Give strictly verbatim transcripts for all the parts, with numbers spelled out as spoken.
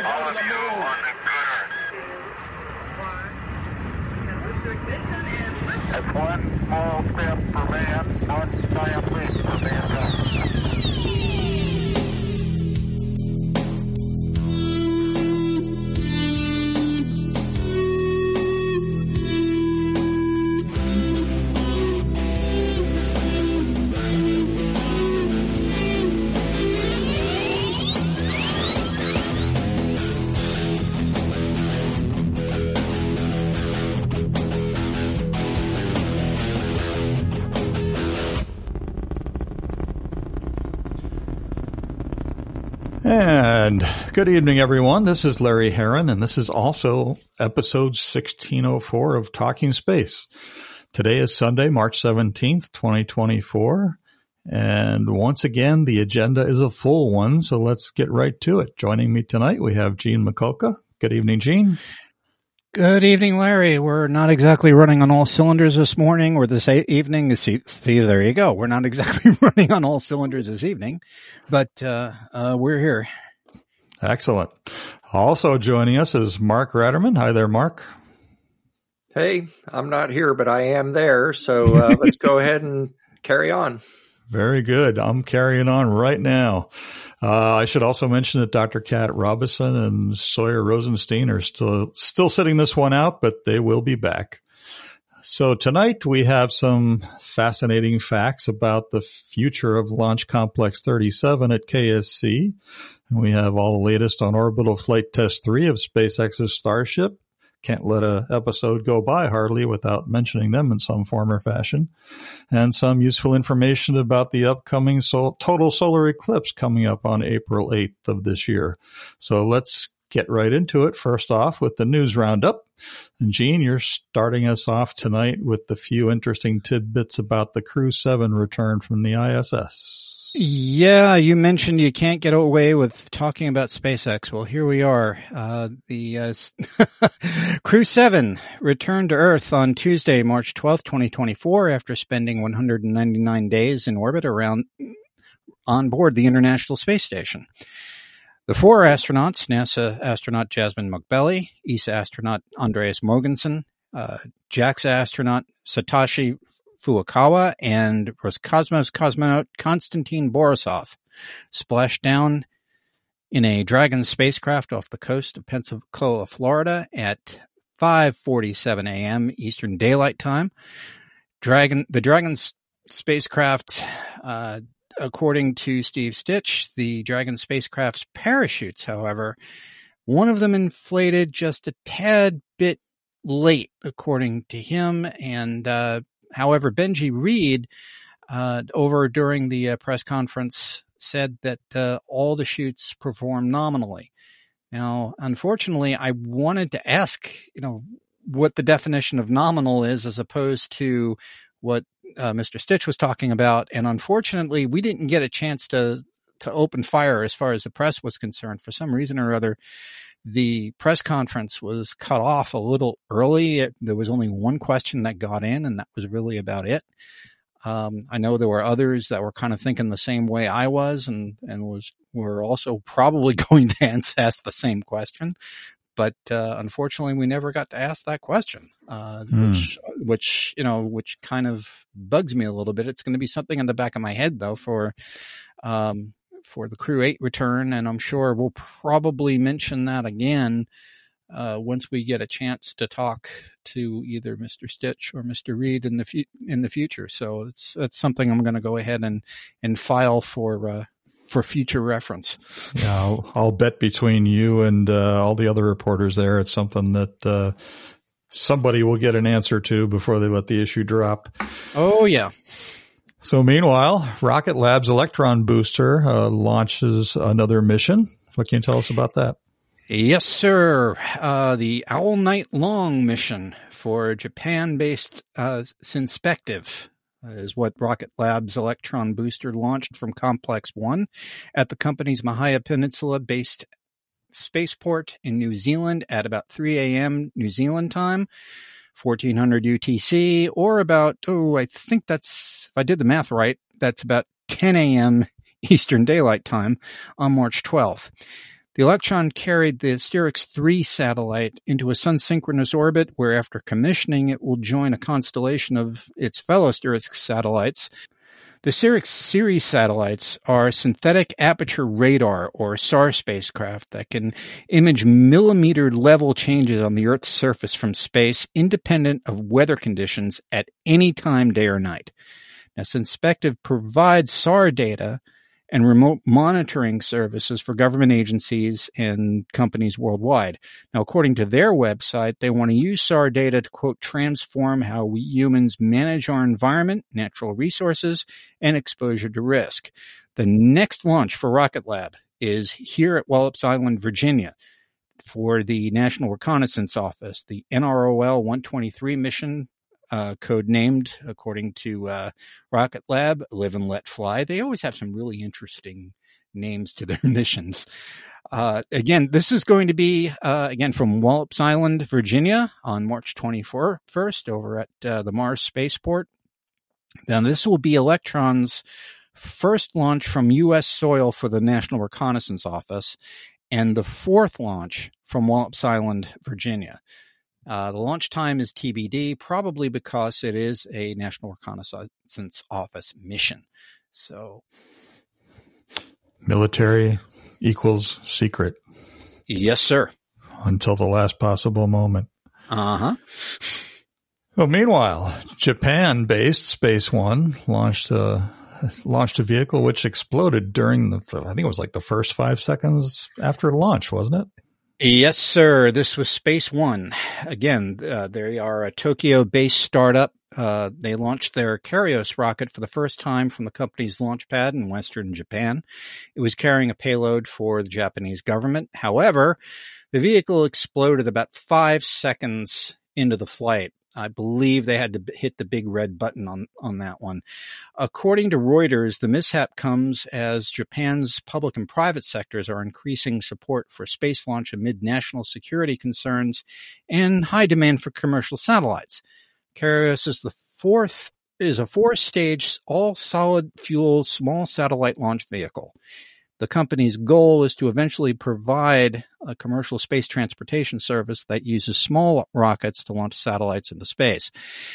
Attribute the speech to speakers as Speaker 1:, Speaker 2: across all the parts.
Speaker 1: all of you on the good earth. That's one small step for man, one giant leap for mankind.
Speaker 2: And good evening, everyone. This is Larry Heron, and this is also episode sixteen oh four of Talking Space. Today is Sunday, March seventeenth, twenty twenty-four. And once again, the agenda is a full one, so let's get right to it. Joining me tonight, we have Gene Mikulka. Good evening, Gene.
Speaker 3: Good evening, Larry. We're not exactly running on all cylinders this morning or this evening. See, see, there you go. We're not exactly running on all cylinders this evening, but uh, uh, we're here.
Speaker 2: Excellent. Also joining us is Mark Ratterman. Hi there, Mark.
Speaker 4: Hey, I'm not here, but I am there. So uh, let's go ahead and carry on.
Speaker 2: Very good. I'm carrying on right now. Uh, I should also mention that Doctor Kat Robison and Sawyer Rosenstein are still still sitting this one out, but they will be back. So tonight we have some fascinating facts about the future of Launch Complex thirty-seven at K S C. And we have all the latest on Orbital Flight Test three of SpaceX's Starship. Can't let an episode go by hardly without mentioning them in some form or fashion. And some useful information about the upcoming sol- total solar eclipse coming up on April eighth of this year. So let's get right into it. First off with the news roundup. And Gene, you're starting us off tonight with the few interesting tidbits about the Crew seven return from the I S S.
Speaker 3: Yeah, you mentioned you can't get away with talking about SpaceX. Well, here we are. Uh, the uh, Crew seven returned to Earth on Tuesday, March twelfth, twenty twenty-four, after spending one hundred ninety-nine days in orbit around on board the International Space Station. The four astronauts, NASA astronaut Jasmine McBelly, E S A astronaut Andreas Mogensen, uh, JAXA astronaut Satoshi Furukawa, and Roscosmos cosmonaut Konstantin Borisov splashed down in a Dragon spacecraft off the coast of Pensacola, Florida at five forty-seven a.m. Eastern Daylight Time. Dragon, the Dragon spacecraft, uh, according to Steve Stitch, the Dragon spacecraft's parachutes, however, one of them inflated just a tad bit late, according to him, and uh However, Benji Reed, uh, over during the uh, press conference, said that uh, all the chutes performed nominally. Now, unfortunately, I wanted to ask, you know, what the definition of nominal is as opposed to what uh, Mister Stitch was talking about. And unfortunately, we didn't get a chance to, to open fire as far as the press was concerned. For some reason or other, the press conference was cut off a little early. It, there was only one question that got in, and that was really about it. Um, I know there were others that were kind of thinking the same way I was, and, and was were also probably going to ask the same question. But uh, unfortunately, we never got to ask that question, uh, mm. which, which you know, which kind of bugs me a little bit. It's going to be something in the back of my head, though, for. Um, for the Crew eight return, and I'm sure we'll probably mention that again uh, once we get a chance to talk to either Mister Stitch or Mister Reed in the fu- in the future. So it's that's something I'm going to go ahead and and file for uh, for future reference.
Speaker 2: Yeah, I'll, I'll bet between you and uh, all the other reporters there, it's something that uh, somebody will get an answer to before they let the issue drop.
Speaker 3: Oh yeah.
Speaker 2: So meanwhile, Rocket Lab's Electron booster uh, launches another mission. What can you tell us about that?
Speaker 3: Yes, sir. Uh, the Owl Night Long mission for Japan-based uh, Synspective is what Rocket Lab's Electron booster launched from Complex one at the company's Mahia Peninsula-based spaceport in New Zealand at about three a.m. New Zealand time. fourteen hundred U T C, or about, oh, I think that's, if I did the math right, that's about ten a.m. Eastern Daylight Time on March twelfth. The Electron carried the Styrex three satellite into a sun-synchronous orbit, where after commissioning it will join a constellation of its fellow Styrex satellites. The Styrex series satellites are synthetic aperture radar, or S A R spacecraft, that can image millimeter-level changes on the Earth's surface from space, independent of weather conditions at any time, day or night. Now, Synspective provides S A R data and remote monitoring services for government agencies and companies worldwide. Now, according to their website, they want to use S A R data to, quote, transform how we humans manage our environment, natural resources, and exposure to risk. The next launch for Rocket Lab is here at Wallops Island, Virginia, for the National Reconnaissance Office, the N R O L one twenty-three mission, Uh, code named according to uh, Rocket Lab, Live and Let Fly. They always have some really interesting names to their missions. Uh, again, this is going to be, uh, again, from Wallops Island, Virginia on March twenty-first over at uh, the Mars Spaceport. Now, this will be Electron's first launch from U S soil for the National Reconnaissance Office and the fourth launch from Wallops Island, Virginia. Uh, the launch time is T B D, probably because it is a National Reconnaissance Office mission. So,
Speaker 2: military equals secret.
Speaker 3: Yes, sir.
Speaker 2: Until the last possible moment.
Speaker 3: Uh-huh.
Speaker 2: Well, meanwhile, Japan-based Space One launched a launched a vehicle which exploded during the, I think it was like the first five seconds after launch, wasn't it?
Speaker 3: Yes, sir. This was Space One. Again, uh, they are a Tokyo-based startup. Uh, they launched their Karios rocket for the first time from the company's launch pad in western Japan. It was carrying a payload for the Japanese government. However, the vehicle exploded about five seconds into the flight. I believe they had to hit the big red button on, on that one. According to Reuters, the mishap comes as Japan's public and private sectors are increasing support for space launch amid national security concerns and high demand for commercial satellites. Karios is the fourth, is a four-stage, all-solid fuel small satellite launch vehicle. The company's goal is to eventually provide a commercial space transportation service that uses small rockets to launch satellites into space.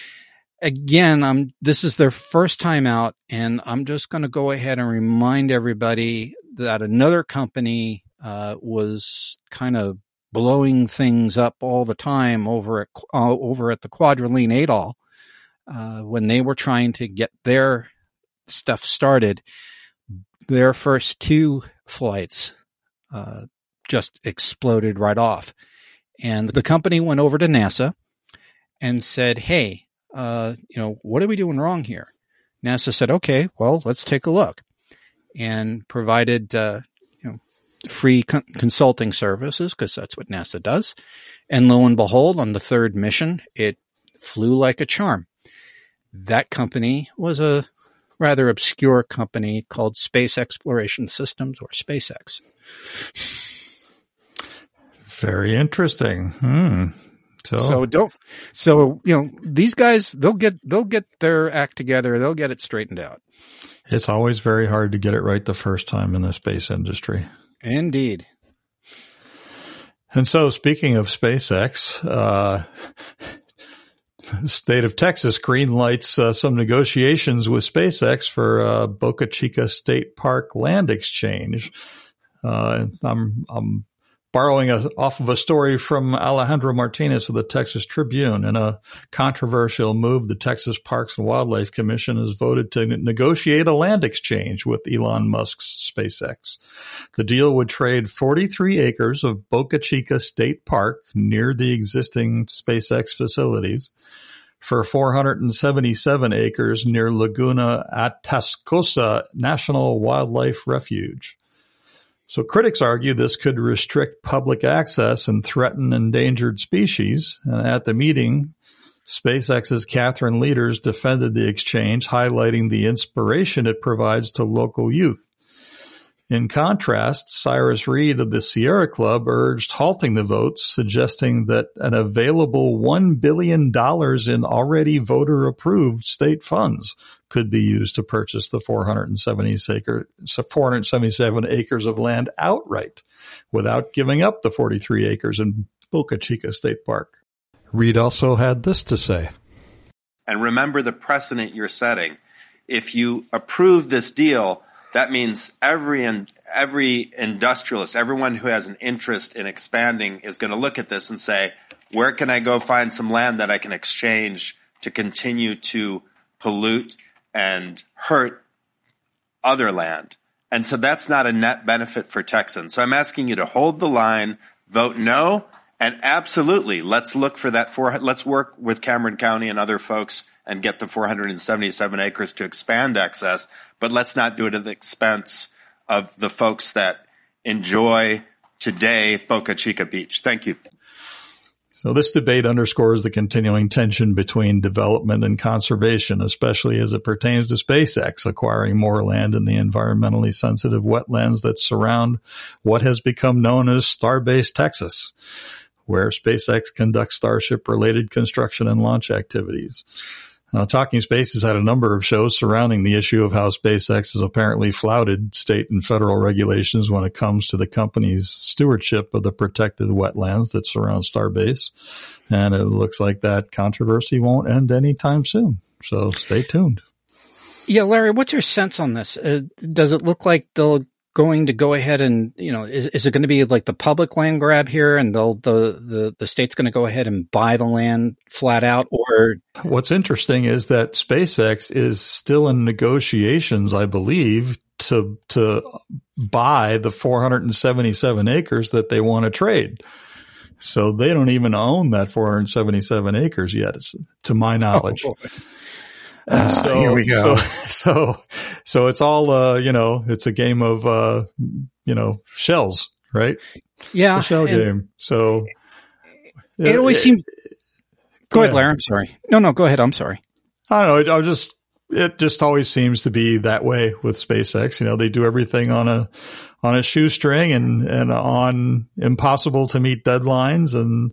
Speaker 3: Again, I'm, this is their first time out, and I'm just going to go ahead and remind everybody that another company uh, was kind of blowing things up all the time over at uh, over at the Quadriline Atoll uh, when they were trying to get their stuff started. Their first two flights uh, just exploded right off. And the company went over to NASA and said, hey, uh, you know, what are we doing wrong here? NASA said, okay, well, let's take a look. And provided, uh, you know, free con- consulting services, because that's what NASA does. And lo and behold, on the third mission, it flew like a charm. That company was a rather obscure company called Space Exploration Systems, or SpaceX.
Speaker 2: Very interesting. Hmm. So,
Speaker 3: so don't, so, you know, these guys, they'll get, they'll get their act together. They'll get it straightened out.
Speaker 2: It's always very hard to get it right the first time in the space industry.
Speaker 3: Indeed.
Speaker 2: And so, speaking of SpaceX, uh, the state of Texas greenlights uh, some negotiations with SpaceX for uh, Boca Chica State Park land exchange. Uh, I'm, I'm borrowing a, off of a story from Alejandro Martinez of the Texas Tribune. In a controversial move, the Texas Parks and Wildlife Commission has voted to negotiate a land exchange with Elon Musk's SpaceX. The deal would trade forty-three acres of Boca Chica State Park near the existing SpaceX facilities for four hundred seventy-seven acres near Laguna Atascosa National Wildlife Refuge. So critics argue this could restrict public access and threaten endangered species. And at the meeting, SpaceX's Catherine Leaders defended the exchange, highlighting the inspiration it provides to local youth. In contrast, Cyrus Reed of the Sierra Club urged halting the votes, suggesting that an available one billion dollars in already voter-approved state funds could be used to purchase the four hundred seventy-seven acres of land outright without giving up the forty-three acres in Boca Chica State Park. Reed also had this to say.
Speaker 5: And remember the precedent you're setting. If you approve this deal, that means every every industrialist, everyone who has an interest in expanding is going to look at this and say, where can I go find some land that I can exchange to continue to pollute and hurt other land? And so that's not a net benefit for Texans. So I'm asking you to hold the line, vote no, and absolutely, let's look for that four. Let's work with Cameron County and other folks and get the four hundred seventy-seven acres to expand access, but let's not do it at the expense of the folks that enjoy today Boca Chica Beach. Thank you.
Speaker 2: So this debate underscores the continuing tension between development and conservation, especially as it pertains to SpaceX acquiring more land in the environmentally sensitive wetlands that surround what has become known as Starbase Texas, where SpaceX conducts Starship-related construction and launch activities. Now, Talking Space has had a number of shows surrounding the issue of how SpaceX has apparently flouted state and federal regulations when it comes to the company's stewardship of the protected wetlands that surround Starbase. And it looks like that controversy won't end anytime soon. So stay tuned.
Speaker 3: Yeah, Larry, what's your sense on this? Uh, does it look like they'll going to go ahead and, you know, is, is it going to be like the public land grab here and they'll, the, the, the state's going to go ahead and buy the land flat out? Or
Speaker 2: what's interesting is that SpaceX is still in negotiations, I believe, to, to buy the four hundred seventy-seven acres that they want to trade. So they don't even own that four hundred seventy-seven acres yet, to my knowledge.
Speaker 3: Oh. Uh,
Speaker 2: so,
Speaker 3: here we go.
Speaker 2: So, so, so it's all, uh, you know, it's a game of, uh, you know, shells, right?
Speaker 3: Yeah.
Speaker 2: It's a shell game. So
Speaker 3: it, it always it, seems, go ahead, Larry. I'm sorry. No, no, go ahead. I'm sorry.
Speaker 2: I don't know. I just, it just always seems to be that way with SpaceX. You know, they do everything on a, on a shoestring and, and on impossible to meet deadlines and,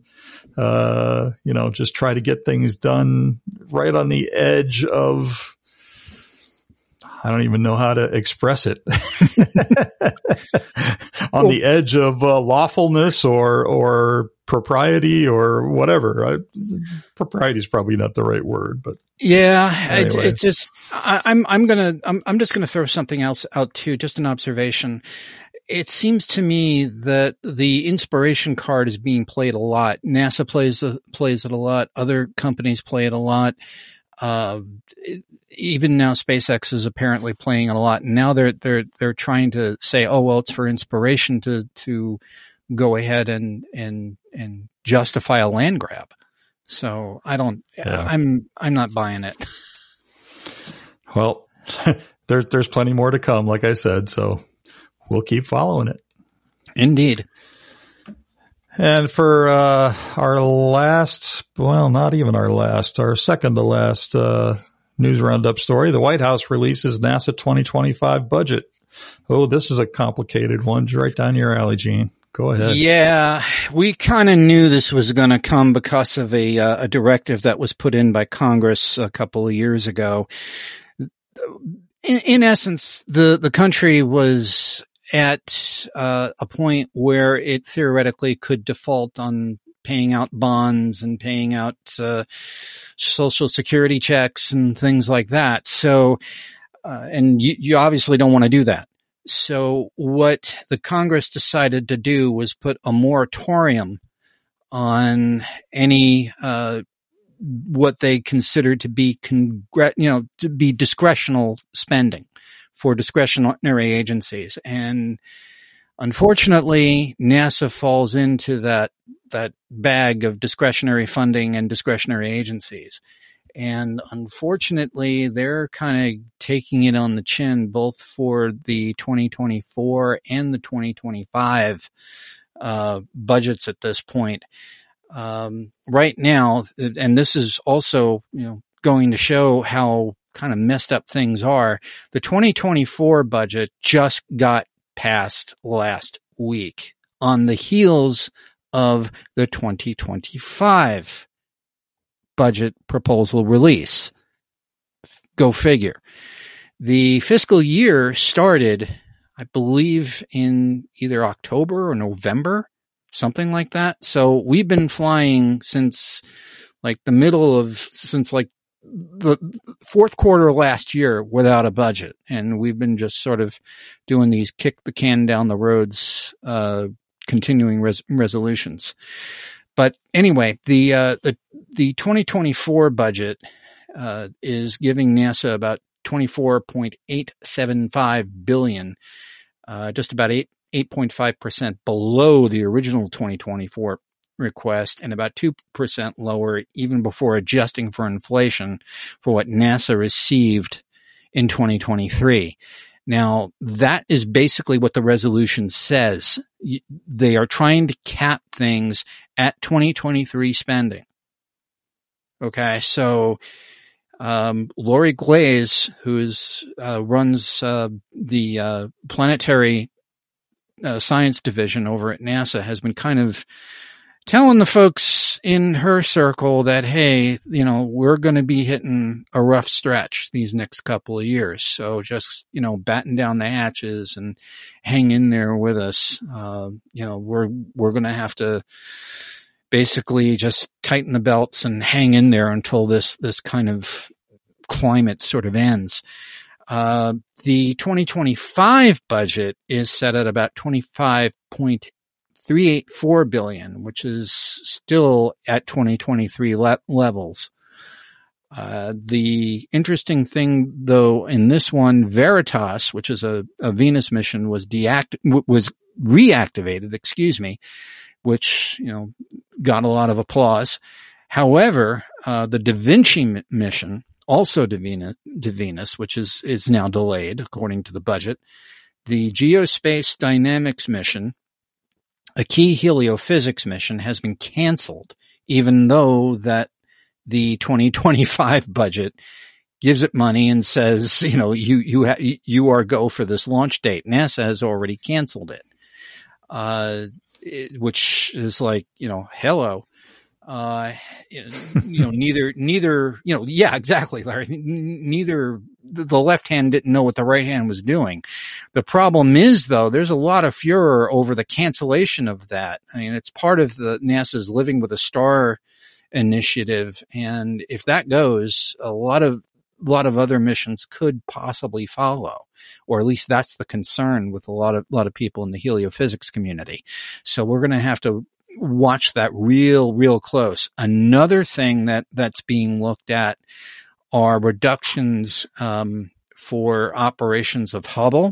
Speaker 2: uh, you know, just try to get things done right on the edge of, I don't even know how to express it, on well, the edge of uh, lawfulness or, or propriety or whatever. I, propriety is probably not the right word, but.
Speaker 3: Yeah,
Speaker 2: anyway.
Speaker 3: it, it's just, I, I'm, I'm going to, I'm, I'm just going to throw something else out too, just an observation. It seems to me that the inspiration card is being played a lot. NASA plays plays it a lot. Other companies play it a lot. Uh, even now, SpaceX is apparently playing it a lot. And now they're they're they're trying to say, oh well, it's for inspiration to to go ahead and and and justify a land grab. So I don't. Yeah. I'm I'm not buying it.
Speaker 2: Well, there, there's plenty more to come, like I said. So. We'll keep following it.
Speaker 3: Indeed.
Speaker 2: And for uh, our last, well, not even our last, our second to last uh, news roundup story, the White House releases NASA twenty twenty-five budget. Oh, this is a complicated one. Right down your alley, Gene. Go ahead.
Speaker 3: Yeah, we kind of knew this was going to come because of a, uh, a directive that was put in by Congress a couple of years ago. In, in essence, the, the country was at uh, a point where it theoretically could default on paying out bonds and paying out uh, social security checks and things like that. So, uh, and you, you obviously don't want to do that. So what the Congress decided to do was put a moratorium on any uh, what they considered to be, congr- you know, to be discretional spending for discretionary agencies. And unfortunately, NASA falls into that, that bag of discretionary funding and discretionary agencies. And unfortunately, they're kind of taking it on the chin, both for the twenty twenty-four and the twenty twenty-five uh, budgets at this point. Um, right now, and this is also, you know, going to show how kind of messed up things are. The twenty twenty-four budget just got passed last week on the heels of the twenty twenty-five budget proposal release. Go figure. The fiscal year started, I believe, in either October or November, something like that. So we've been flying since like the middle of, since like the fourth quarter last year without a budget. And we've been just sort of doing these kick the can down the roads, uh, continuing res- resolutions. But anyway, the, uh, the, the twenty twenty-four budget, uh, is giving NASA about twenty-four point eight seven five billion, uh, just about eight, eight point five percent below the original twenty twenty-four request and about two percent lower even before adjusting for inflation for what NASA received in twenty twenty-three. Now, that is basically what the resolution says. They are trying to cap things at twenty twenty-three spending. Okay, so um, Lori Glaze, who is, uh, runs uh, the uh, planetary uh, science division over at NASA, has been kind of telling the folks in her circle that, hey, you know, we're going to be hitting a rough stretch these next couple of years. So just, you know, batten down the hatches and hang in there with us. Uh, you know, we're, we're going to have to basically just tighten the belts and hang in there until this, this kind of climate sort of ends. Uh, the twenty twenty-five budget is set at about twenty-five point three eight four billion, which is still at twenty twenty-three le- levels. Uh, the interesting thing though, in this one, Veritas, which is a, a Venus mission, was deact- was reactivated, excuse me, which, you know, got a lot of applause. However, uh, the Da Vinci m- mission, also to Venus, to Venus, which is, is now delayed according to the budget. The Geospace Dynamics mission, a key heliophysics mission, has been canceled, even though that the twenty twenty-five budget gives it money and says, you know, you, you, ha- you are go for this launch date. NASA has already canceled it. Uh, it, which is like, you know, hello. Uh, you know, neither, neither, you know, yeah, exactly, Larry. Neither the left hand didn't know what the right hand was doing. The problem is, though, there's a lot of furor over the cancellation of that. I mean, it's part of the NASA's Living with a Star initiative. And if that goes, a lot of, a lot of other missions could possibly follow, or at least that's the concern with a lot of, a lot of people in the heliophysics community. So we're going to have to watch that real, real close. Another thing that, that's being looked at are reductions um, for operations of Hubble,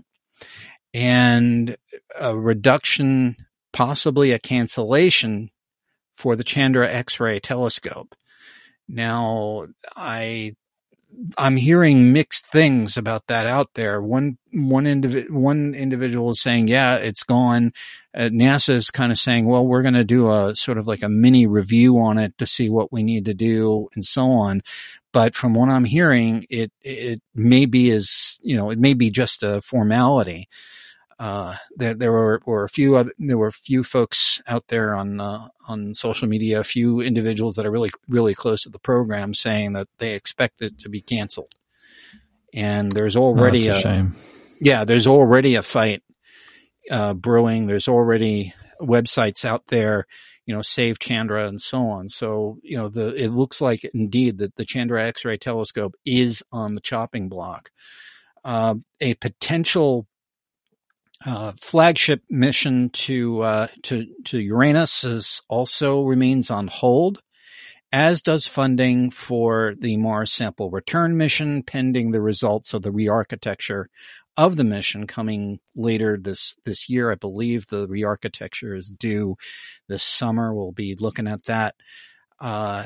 Speaker 3: and a reduction, possibly a cancellation for the Chandra X-ray telescope. Now, I I'm hearing mixed things about that out there. One, one individ, one individual is saying, yeah, it's gone. Uh, NASA is kind of saying, well, we're going to do a sort of like a mini review on it to see what we need to do and so on. But from what I'm hearing, it, it may be as, you know, it may be just a formality. Uh, there, there were, were a few other, there were a few folks out there on, uh, on social media, a few individuals that are really, really close to the program saying that they expect it to be canceled. And there's already
Speaker 2: oh, that's a,
Speaker 3: a
Speaker 2: shame.
Speaker 3: Yeah, there's already a fight, uh, brewing. There's already websites out there, you know, Save Chandra and so on. So, you know, the, it looks like indeed that the Chandra X-ray telescope is on the chopping block. Uh, a potential Uh, flagship mission to, uh, to, to Uranus is also remains on hold, as does funding for the Mars sample return mission, pending the results of the re-architecture of the mission coming later this, this year. I believe the re-architecture is due this summer. We'll be looking at that. Uh,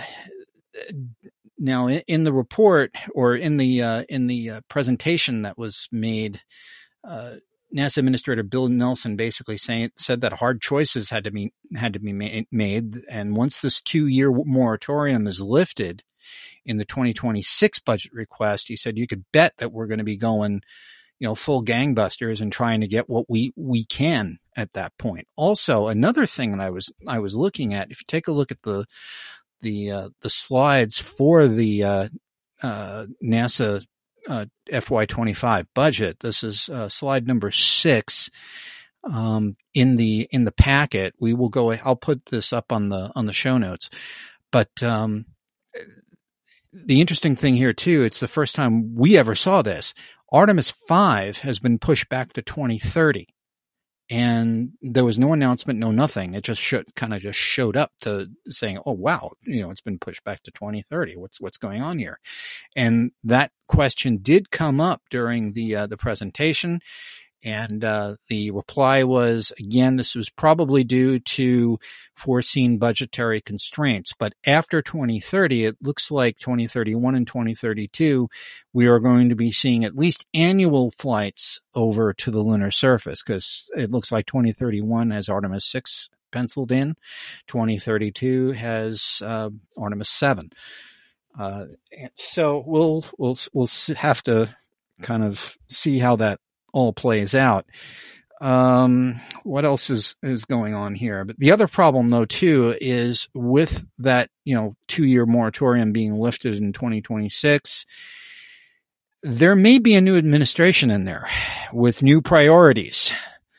Speaker 3: now in, in the report, or in the, uh, in the uh, presentation that was made, uh, NASA Administrator Bill Nelson basically saying, said that hard choices had to be, had to be ma- made. And once this two year moratorium is lifted in the twenty twenty-six budget request, he said, you could bet that we're going to be going, you know, full gangbusters and trying to get what we, we can at that point. Also, another thing that I was, I was looking at, if you take a look at the, the, uh, the slides for the, uh, uh, NASA, uh, F Y twenty-five budget, this is, uh, slide number six, um, in the, in the packet. We will go, I'll put this up on the, on the show notes, but, um, the interesting thing here too, it's the first time we ever saw this. Artemis five has been pushed back to twenty thirty, and there was no announcement, no nothing. It just should, kind of just showed up to saying, "Oh wow, you know, it's been pushed back to twenty thirty. What's what's going on here?" And that question did come up during the uh, the presentation. And uh, the reply was, again, this was probably due to foreseen budgetary constraints. But after twenty thirty, it looks like twenty thirty-one and twenty thirty-two, we are going to be seeing at least annual flights over to the lunar surface, because it looks like twenty thirty-one has Artemis six penciled in. twenty thirty-two has uh, Artemis seven. Uh, so we'll we'll we'll have to kind of see how that all plays out. Um, what else is, is going on here? But the other problem though too is with that, you know, two year moratorium being lifted in twenty twenty-six, there may be a new administration in there with new priorities.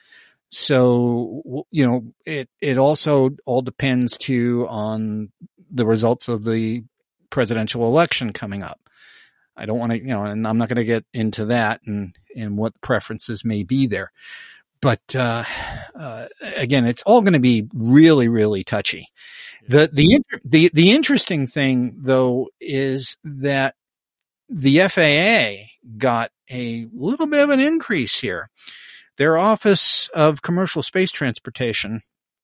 Speaker 3: So, you know, it, it also all depends too on the results of the presidential election coming up. I don't want to, you know, and I'm not going to get into that and, and what preferences may be there. But, uh, uh, again, it's all going to be really, really touchy. The, the, the, the interesting thing though is that the F A A got a little bit of an increase here. Their Office of Commercial Space Transportation,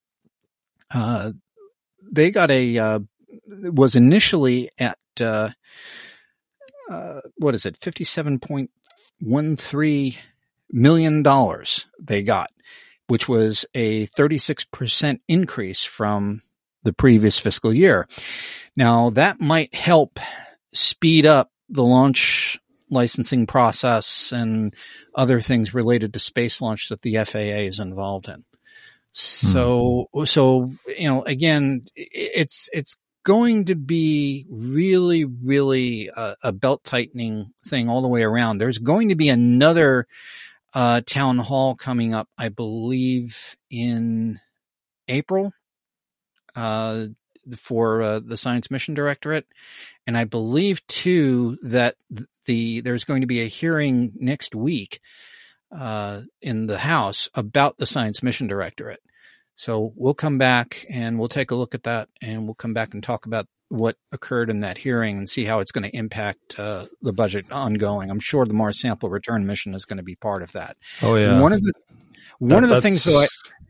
Speaker 3: uh, they got a, uh, was initially at, uh, Uh, what is it? fifty-seven point one three million dollars they got, which was a thirty-six percent increase from the previous fiscal year. Now that might help speed up the launch licensing process and other things related to space launch that the F A A is involved in. So, hmm. so, you know, again, it's, it's, going to be really, really uh, a belt tightening thing all the way around. There's going to be another uh, town hall coming up, I believe, in April uh, for uh, the Science Mission Directorate, and I believe too that the there's going to be a hearing next week uh, in the House about the Science Mission Directorate. So we'll come back and we'll take a look at that, and we'll come back and talk about what occurred in that hearing and see how it's going to impact uh, the budget ongoing. I'm sure the Mars Sample Return Mission is going to be part of that.
Speaker 2: Oh yeah.
Speaker 3: One of the one
Speaker 2: that,
Speaker 3: of the things that I,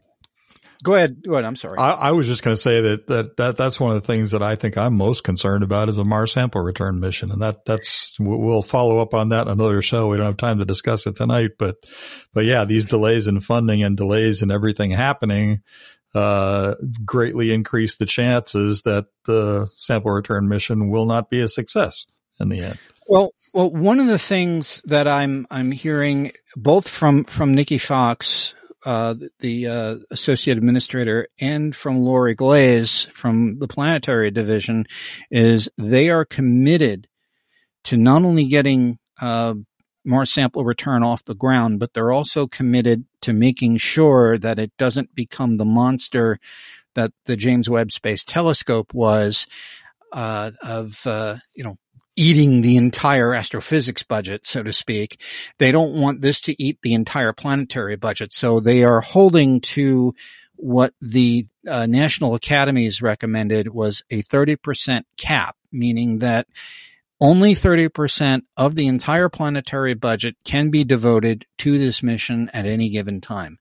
Speaker 3: go ahead, go ahead. I'm sorry.
Speaker 2: I, I was just going to say that, that that that's one of the things that I think I'm most concerned about is a Mars Sample Return Mission, and that that's we'll follow up on that in another show. We don't have time to discuss it tonight, but but yeah, these delays in funding and delays in everything happening uh greatly increase the chances that the Sample Return Mission will not be a success in the end.
Speaker 3: Well, well, one of the things that I'm I'm hearing both from from Nikki Fox, Uh, the uh, associate administrator, and from Lori Glaze from the planetary division, is they are committed to not only getting uh, Mars Sample Return off the ground, but they're also committed to making sure that it doesn't become the monster that the James Webb Space Telescope was, uh, of, uh, you know, eating the entire astrophysics budget, so to speak. They don't want this to eat the entire planetary budget. So they are holding to what the uh, National Academies recommended was a thirty percent cap, meaning that only thirty percent of the entire planetary budget can be devoted to this mission at any given time.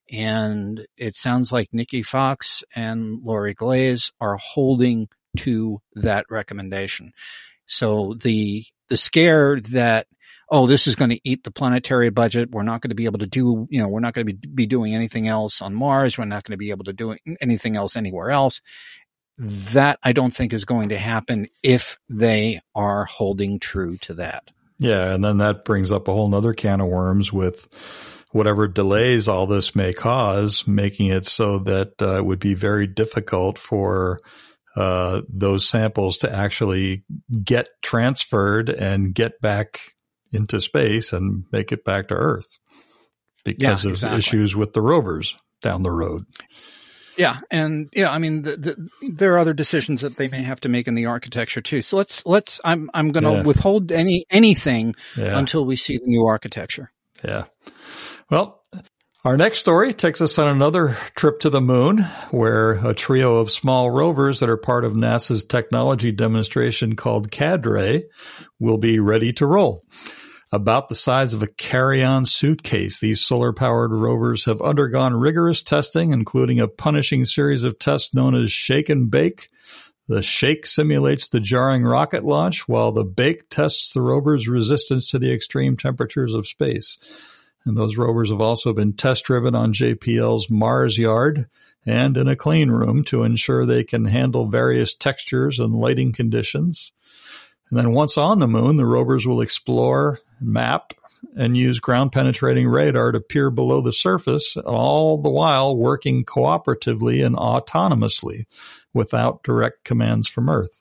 Speaker 3: And it sounds like Nikki Fox and Lori Glaze are holding to that recommendation. So the, the scare that, oh, this is going to eat the planetary budget. We're not going to be able to do, you know, we're not going to be, be doing anything else on Mars. We're not going to be able to do anything else anywhere else. That I don't think is going to happen if they are holding true to that.
Speaker 2: Yeah, and then that brings up a whole nother can of worms with whatever delays all this may cause, making it so that uh, it would be very difficult for uh, those samples to actually get transferred and get back into space and make it back to Earth because
Speaker 3: yeah,
Speaker 2: of
Speaker 3: exactly.
Speaker 2: issues with the rovers down the road.
Speaker 3: Yeah. And yeah, I mean, the, the, there are other decisions that they may have to make in the architecture too. So let's, let's, I'm, I'm going to
Speaker 2: Yeah.
Speaker 3: withhold any, anything
Speaker 2: Yeah.
Speaker 3: until we see the new architecture.
Speaker 2: Yeah. Well, our next story takes us on another trip to the moon, where a trio of small rovers that are part of NASA's technology demonstration called CADRE will be ready to roll. About the size of a carry-on suitcase, these solar-powered rovers have undergone rigorous testing, including a punishing series of tests known as Shake and Bake. The Shake simulates the jarring rocket launch, while the Bake tests the rover's resistance to the extreme temperatures of space. And those rovers have also been test-driven on J P L's Mars Yard and in a clean room to ensure they can handle various textures and lighting conditions. And then once on the moon, the rovers will explore, map, and use ground-penetrating radar to peer below the surface, all the while working cooperatively and autonomously without direct commands from Earth.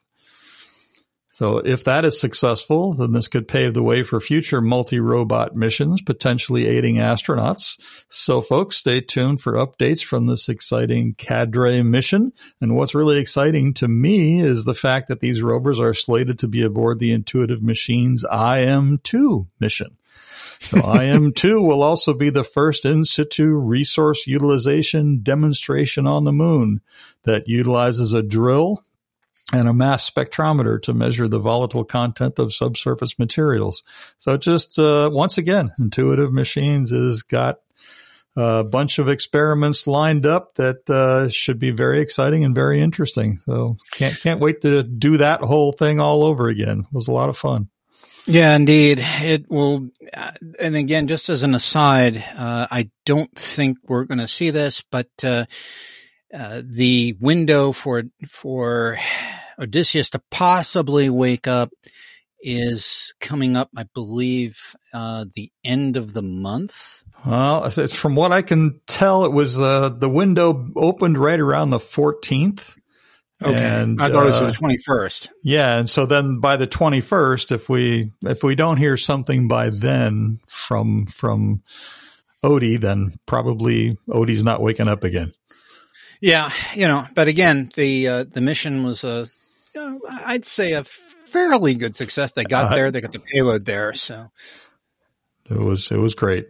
Speaker 2: So if that is successful, then this could pave the way for future multi-robot missions, potentially aiding astronauts. So folks, stay tuned for updates from this exciting CADRE mission. And what's really exciting to me is the fact that these rovers are slated to be aboard the Intuitive Machines I M two mission. So I M two will also be the first in situ resource utilization demonstration on the moon that utilizes a drill and a mass spectrometer to measure the volatile content of subsurface materials. So just, uh, once again, Intuitive Machines has got a bunch of experiments lined up that, uh, should be very exciting and very interesting. So can't, can't wait to do that whole thing all over again. It was a lot of fun.
Speaker 3: Yeah, indeed. It will. Uh, and again, just as an aside, uh, I don't think we're going to see this, but, uh, uh, the window for, for Odysseus to possibly wake up is coming up, I believe, uh, the end of the month.
Speaker 2: Well, from what I can tell, it was, uh, the window opened right around the fourteenth.
Speaker 3: Okay.
Speaker 2: And,
Speaker 3: I thought it was
Speaker 2: uh,
Speaker 3: the twenty-first.
Speaker 2: Yeah. And so then by the twenty-first, if we, if we don't hear something by then from, from Odie, then probably Odie's not waking up again.
Speaker 3: Yeah. You know, but again, the, uh, the mission was a, you know, I'd say a fairly good success. They got
Speaker 2: Uh,
Speaker 3: there. They got the payload there. So
Speaker 2: It was, it was great.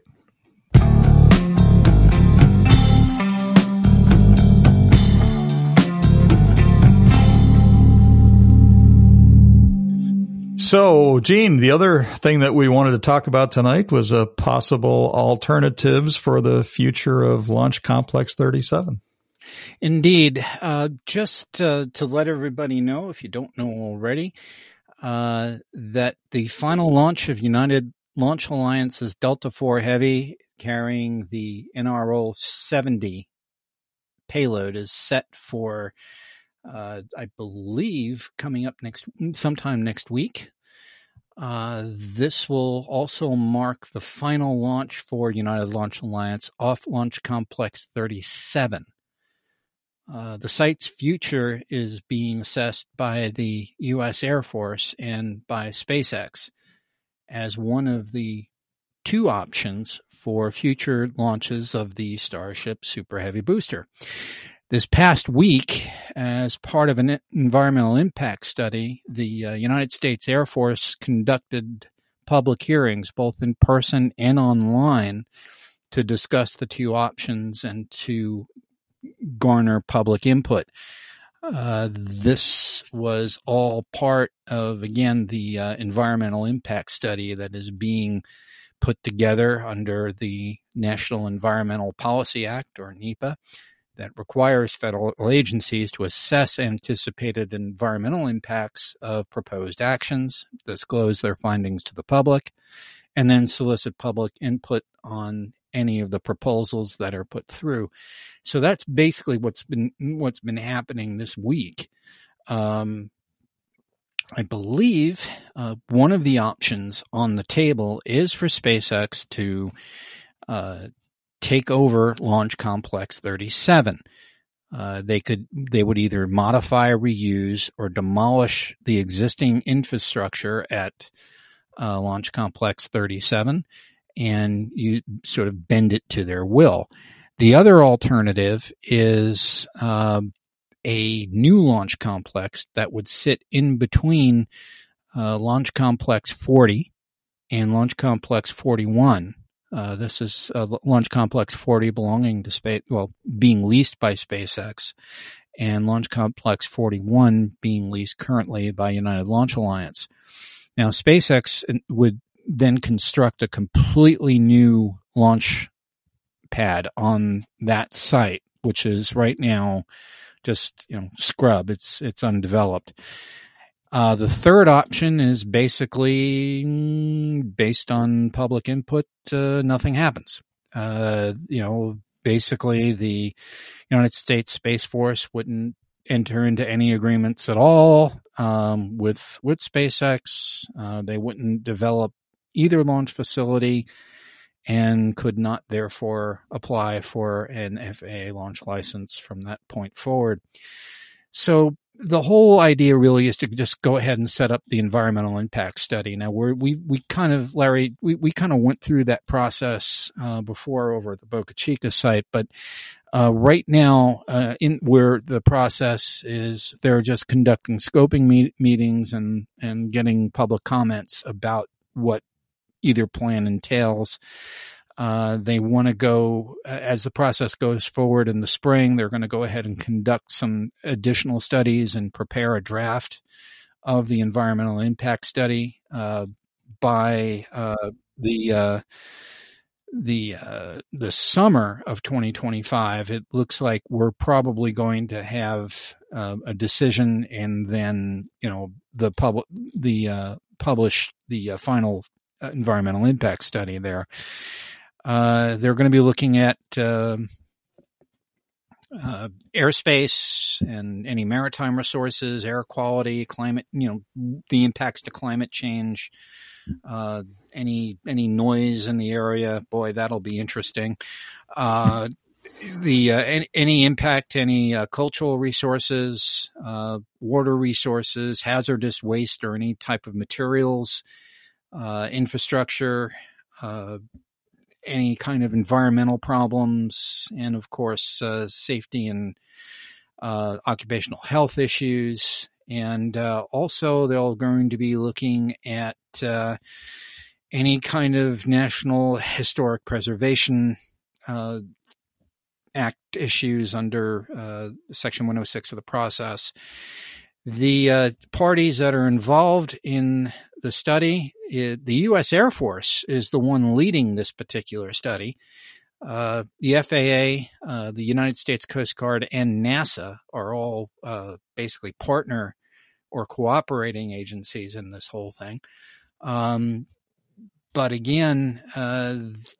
Speaker 2: So, Gene, the other thing that we wanted to talk about tonight was a possible alternatives for the future of Launch Complex thirty-seven.
Speaker 3: indeed, uh, just uh, to let everybody know, if you don't know already, uh, that the final launch of United Launch Alliance's Delta four Heavy carrying the N R O seventy payload is set for, uh, I believe, coming up next, sometime next week. Uh, this will also mark the final launch for United Launch Alliance off Launch Complex thirty-seven. Uh, the site's future is being assessed by the U S Air Force and by SpaceX as one of the two options for future launches of the Starship Super Heavy booster. This past week, as part of an environmental impact study, the uh, United States Air Force conducted public hearings, both in person and online, to discuss the two options and to garner public input. Uh, this was all part of, again, the uh, environmental impact study that is being put together under the National Environmental Policy Act, or NEPA, that requires federal agencies to assess anticipated environmental impacts of proposed actions, disclose their findings to the public, and then solicit public input on any of the proposals that are put through. So that's basically what's been what's been happening this week. Um, I believe uh, one of the options on the table is for SpaceX to uh, take over Launch Complex thirty-seven. Uh, they could, they would either modify, reuse, or demolish the existing infrastructure at uh, Launch Complex thirty-seven, and you sort of bend it to their will. The other alternative is uh, a new launch complex that would sit in between uh, Launch Complex forty and Launch Complex forty-one. Uh, this is uh, Launch Complex forty belonging to space, well, being leased by SpaceX, and Launch Complex forty-one being leased currently by United Launch Alliance. Now, SpaceX would then construct a completely new launch pad on that site, which is right now just, you know, scrub. It's it's undeveloped. Uh, the third option is basically based on public input. Uh, nothing happens. Uh, you know, basically the United States Space Force wouldn't enter into any agreements at all um, with with SpaceX. Uh, they wouldn't develop either launch facility and could not therefore apply for an F A A launch license from that point forward. So the whole idea really is to just go ahead and set up the environmental impact study. Now we're, we, we kind of, Larry, we, we kind of went through that process, uh, before over at the Boca Chica site, but, uh, right now, uh, in where the process is, they're just conducting scoping meet, meetings and, and getting public comments about what either plan entails. Uh, they want to go, as the process goes forward in the spring, they're going to go ahead and conduct some additional studies and prepare a draft of the environmental impact study, uh, by, uh, the, uh, the, uh, the summer of twenty twenty-five. It looks like we're probably going to have, uh, a decision and then, you know, the public, the, uh, publish the uh, final environmental impact study there. Uh, they're going to be looking at uh, uh, airspace and any maritime resources, air quality, climate, you know, the impacts to climate change, uh, any any noise in the area. Boy, that'll be interesting. Uh, the uh, any, any impact, any uh, cultural resources, uh, water resources, hazardous waste, or any type of materials, uh, infrastructure. Uh, any kind of environmental problems, and of course, uh, safety and uh, occupational health issues. And uh, also they're going to be looking at uh, any kind of National Historic Preservation uh, Act issues under uh, Section one oh six of the process. The uh, parties that are involved in the study, it, the U S Air Force is the one leading this particular study. Uh, the F A A, uh, the United States Coast Guard, and NASA are all uh, basically partner or cooperating agencies in this whole thing. Um, but again, uh,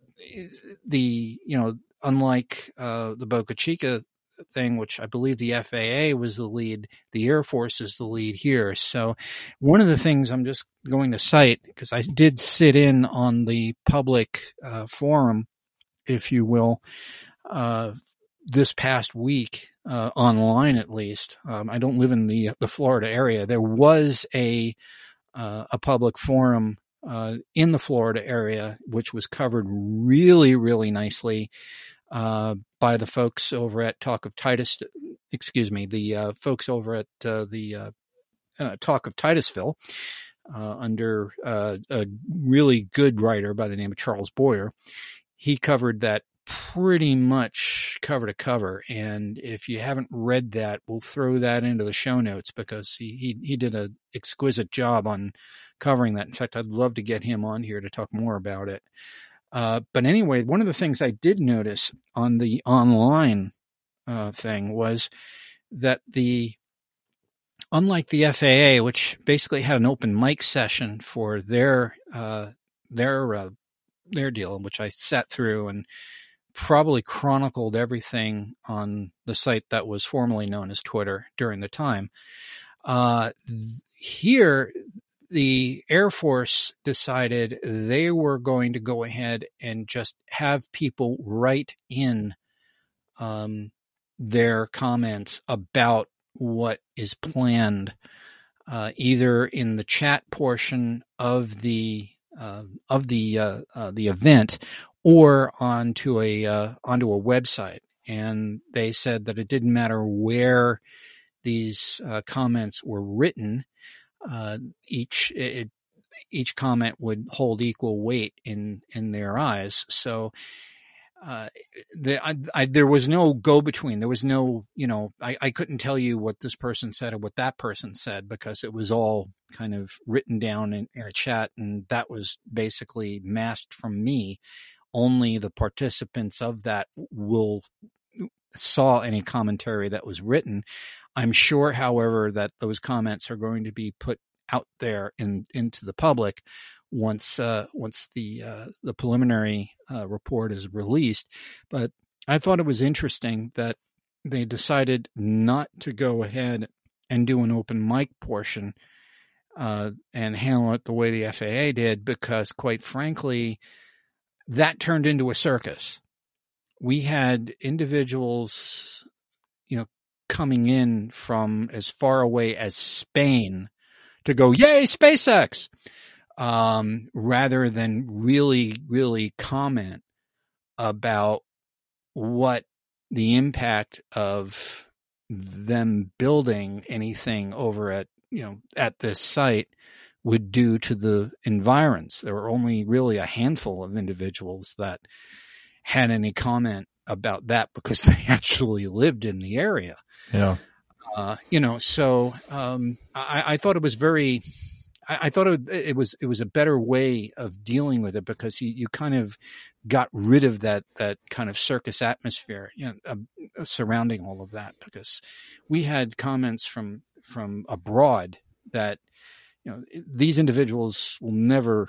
Speaker 3: the, you know, unlike uh, the Boca Chica thing, which I believe the F A A was the lead, the Air Force is the lead here. So one of the things I'm just going to cite, because I did sit in on the public uh, forum, if you will, uh, this past week, uh, online at least. Um, I don't live in the the Florida area. There was a uh, a public forum uh, in the Florida area, which was covered really, really nicely uh, by the folks over at Talk of Titus, excuse me, the uh, folks over at uh, the uh, uh, Talk of Titusville, uh, under uh, a really good writer by the name of Charles Boyer. He covered that pretty much cover to cover. And if you haven't read that, we'll throw that into the show notes, because he, he, he did an exquisite job on covering that. In fact, I'd love to get him on here to talk more about it. Uh, but anyway, one of the things I did notice on the online uh, thing was that the, unlike the F A A, which basically had an open mic session for their, uh, their, uh, their deal, which I sat through and probably chronicled everything on the site that was formerly known as Twitter during the time. Uh, th- here, the Air Force decided they were going to go ahead and just have people write in um, their comments about what is planned, uh, either in the chat portion of the uh, of the uh, uh, the event or onto a uh, onto a website. And they said that it didn't matter where these uh, comments were written. Uh, each it, each comment would hold equal weight in in their eyes. So uh, the, I, I, there was no go between. There was no, you know, I, I couldn't tell you what this person said or what that person said because it was all kind of written down in, in a chat, and that was basically masked from me. Only the participants of that will saw any commentary that was written. I'm sure, however, that those comments are going to be put out there in, into the public once uh, once the uh, the preliminary uh, report is released. But I thought it was interesting that they decided not to go ahead and do an open mic portion uh, and handle it the way the F A A did, because, quite frankly, that turned into a circus. We had individuals, you know, coming in from as far away as Spain to go, yay, SpaceX, um, rather than really, really comment about what the impact of them building anything over at, you know, at this site would do to the environs. There were only really a handful of individuals that had any comment about that because they actually lived in the area.
Speaker 2: Yeah.
Speaker 3: Uh, you know, so, um, I, I thought it was very, I, I thought it, it was, it was a better way of dealing with it because you, you kind of got rid of that, that kind of circus atmosphere, you know, uh, surrounding all of that, because we had comments from, from abroad that, you know, these individuals will never,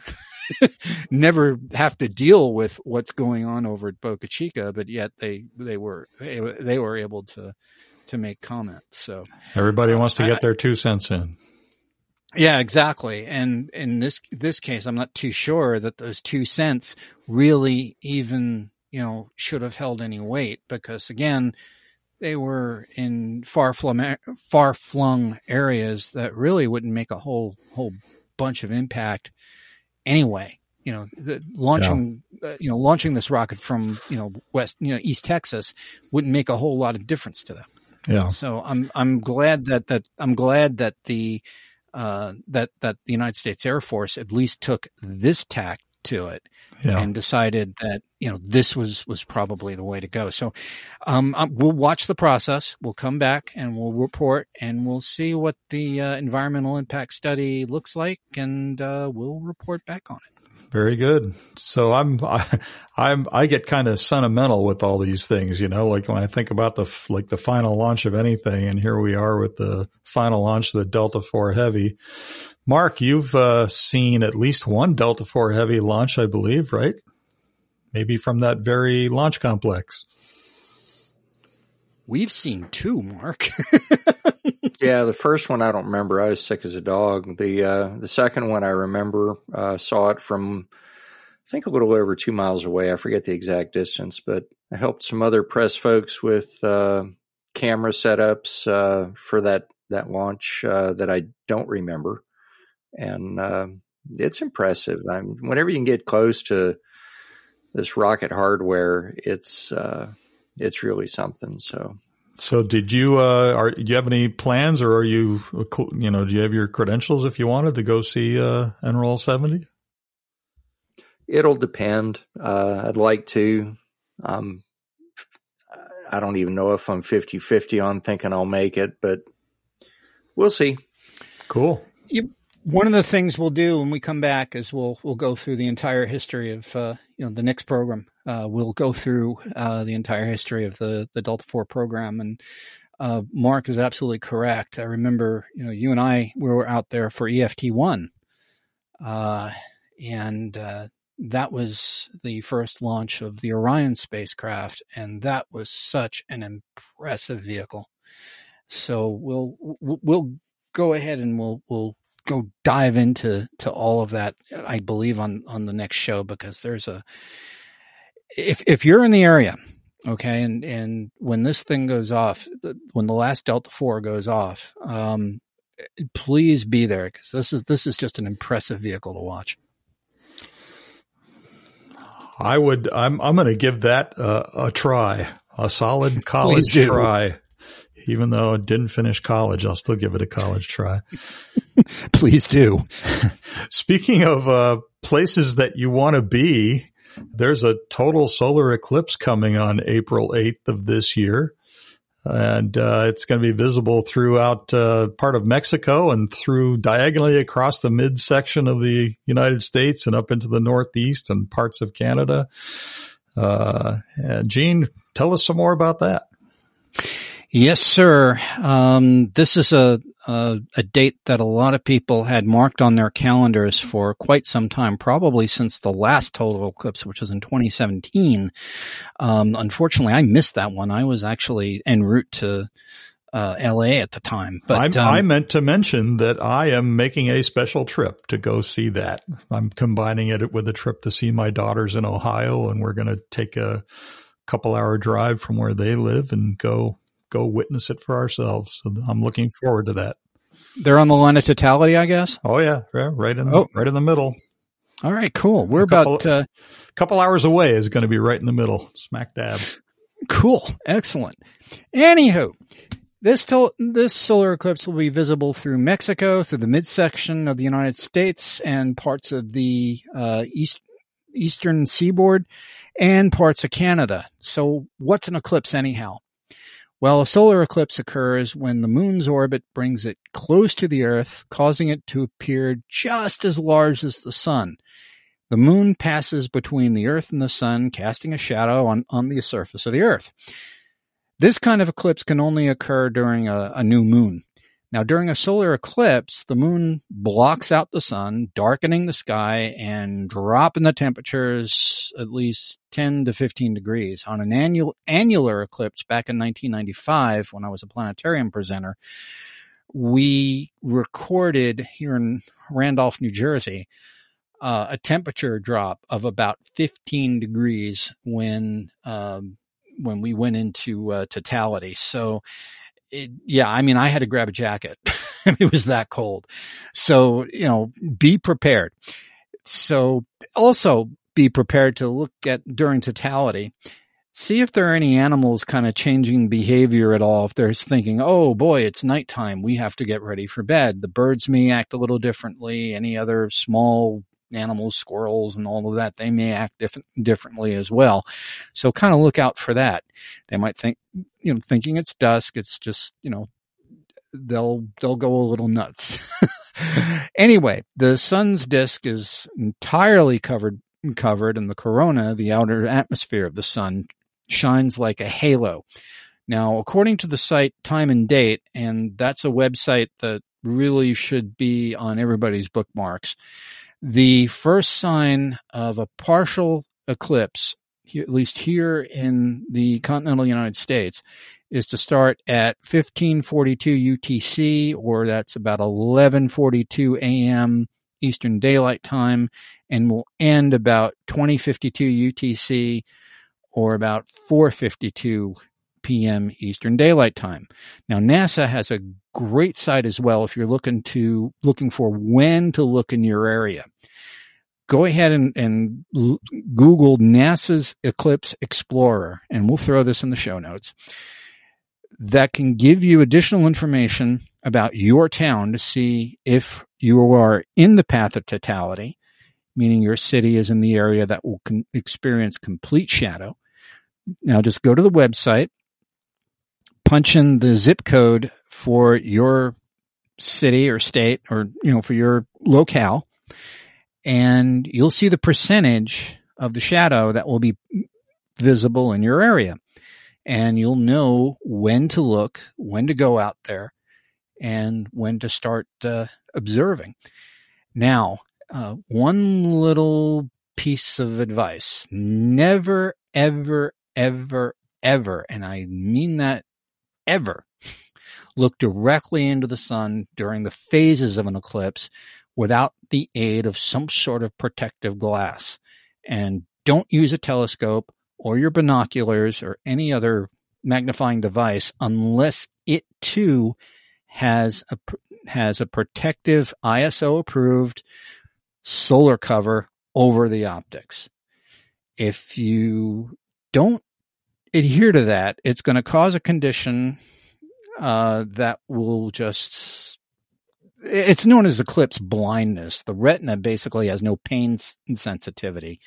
Speaker 3: never have to deal with what's going on over at Boca Chica, but yet they, they were, they, they were able to, to make comments. So
Speaker 2: everybody wants to get
Speaker 3: I,
Speaker 2: their two cents in.
Speaker 3: Yeah, exactly. And in this, this case, I'm not too sure that those two cents really even, you know, should have held any weight, because again, they were in far flung, far flung areas that really wouldn't make a whole, whole bunch of impact anyway. You know, the, launching, yeah. uh, you know, launching this rocket from, you know, West, you know, East Texas wouldn't make a whole lot of difference to them.
Speaker 2: Yeah.
Speaker 3: So I'm, I'm glad that, that, I'm glad that the, uh, that, that the United States Air Force at least took this tack to it. Yeah. And decided that, you know, this was, was probably the way to go. So, um, we'll watch the process. We'll come back and we'll report, and we'll see what the uh, environmental impact study looks like, and uh, we'll report back on it.
Speaker 2: Very good. So I'm, I, I'm, I get kind of sentimental with all these things, you know, like when I think about the, like the final launch of anything, and here we are with the final launch of the Delta four Heavy. Mark, you've uh, seen at least one Delta four Heavy launch, I believe, right? Maybe from that very launch complex.
Speaker 3: We've seen two, Mark.
Speaker 4: Yeah, the first one I don't remember. I was sick as a dog. The uh, the second one I remember, uh, saw it from, I think, a little over two miles away. I forget the exact distance, but I helped some other press folks with uh, camera setups uh, for that, that launch uh, that I don't remember. And uh, it's impressive. I'm, whenever you can get close to this rocket hardware, it's uh, it's really something. So,
Speaker 2: so did you? Uh, are do you have any plans, or are you? You know, do you have your credentials if you wanted to go see uh, N R O L seventy?
Speaker 4: It'll depend. Uh, I'd like to. Um, I don't even know if I'm fifty-fifty on thinking I'll make it, but we'll see.
Speaker 2: Cool.
Speaker 3: You. One of the things we'll do when we come back is we'll we'll go through the entire history of uh, you know the next program. Uh, we'll go through uh, the entire history of the the Delta four program, and uh, Mark is absolutely correct. I remember, you know, you and I we were out there for E F T one, uh, and uh, that was the first launch of the Orion spacecraft, and that was such an impressive vehicle. So we'll we'll go ahead and we'll we'll go dive into to all of that, I believe, on on the next show, because there's a if if you're in the area, okay, and and when this thing goes off, when the last Delta four goes off, um, please be there, because this is this is just an impressive vehicle to watch.
Speaker 2: I would. I'm. I'm going to give that uh, a try, a solid college try. Even though I didn't finish college, I'll still give it a college try.
Speaker 3: Please do.
Speaker 2: Speaking of uh, places that you want to be, there's a total solar eclipse coming on April eighth of this year. And uh, it's going to be visible throughout uh, part of Mexico and through diagonally across the midsection of the United States and up into the Northeast and parts of Canada. Uh, and Gene, tell us some more about that.
Speaker 3: Yes, sir. Um, this is a, a a date that a lot of people had marked on their calendars for quite some time, probably since the last total eclipse, which was in twenty seventeen. Um, unfortunately, I missed that one. I was actually en route to uh, L A at the time. But um,
Speaker 2: I meant to mention that I am making a special trip to go see that. I'm combining it with a trip to see my daughters in Ohio, and we're going to take a couple hour drive from where they live and go go witness it for ourselves. So I'm looking forward to that.
Speaker 3: They're on the line of totality, I guess.
Speaker 2: Oh yeah, right in
Speaker 3: oh.
Speaker 2: right in the middle.
Speaker 3: All right, cool. We're
Speaker 2: a couple,
Speaker 3: about a uh,
Speaker 2: couple hours away is going to be right in the middle, smack dab.
Speaker 3: Cool, excellent. Anywho, this to- this solar eclipse will be visible through Mexico, through the midsection of the United States, and parts of the uh, east eastern seaboard, and parts of Canada. So, what's an eclipse anyhow? Well, a solar eclipse occurs when the moon's orbit brings it close to the Earth, causing it to appear just as large as the sun. The moon passes between the Earth and the sun, casting a shadow on, on the surface of the Earth. This kind of eclipse can only occur during a, a new moon. Now, during a solar eclipse, the moon blocks out the sun, darkening the sky and dropping the temperatures at least ten to fifteen degrees. On an annual annular eclipse back in nineteen ninety-five, when I was a planetarium presenter, we recorded here in Randolph, New Jersey, uh, a temperature drop of about fifteen degrees when um, when we went into uh, totality. So, It, yeah, I mean, I had to grab a jacket. It was that cold. So, you know, be prepared. So also be prepared to look at during totality, see if there are any animals kind of changing behavior at all. If they're thinking, oh boy, it's nighttime, we have to get ready for bed. The birds may act a little differently. Any other small animals, squirrels and all of that, they may act diff- differently as well. So kind of look out for that. They might think, you know, thinking it's dusk, it's just, you know, they'll, they'll go a little nuts. Anyway, the sun's disk is entirely covered, covered and the corona, the outer atmosphere of the sun, shines like a halo. Now, according to the site Time and Date, and that's a website that really should be on everybody's bookmarks, the first sign of a partial eclipse, at least here in the continental United States, is to start at fifteen forty-two U T C, or that's about eleven forty-two A M Eastern Daylight Time, and will end about twenty fifty-two U T C, or about four fifty-two P M Eastern Daylight Time. Now, NASA has a great site as well if you're looking to looking for when to look in your area. Go ahead and, and l- Google NASA's Eclipse Explorer, and we'll throw this in the show notes. That can give you additional information about your town to see if you are in the path of totality, meaning your city is in the area that will con- experience complete shadow. Now, just go to the website, punch in the zip code for your city or state, or, you know, for your locale, and you'll see the percentage of the shadow that will be visible in your area. And you'll know when to look, when to go out there, and when to start uh, observing. Now, uh, one little piece of advice: never, ever, ever, ever, and I mean that ever, look directly into the sun during the phases of an eclipse without the aid of some sort of protective glass. And don't use a telescope or your binoculars or any other magnifying device unless it too has a has a protective I S O approved solar cover over the optics. If you don't adhere to that, it's going to cause a condition uh, that will just, it's known as eclipse blindness. The retina basically has no pain sensitivity.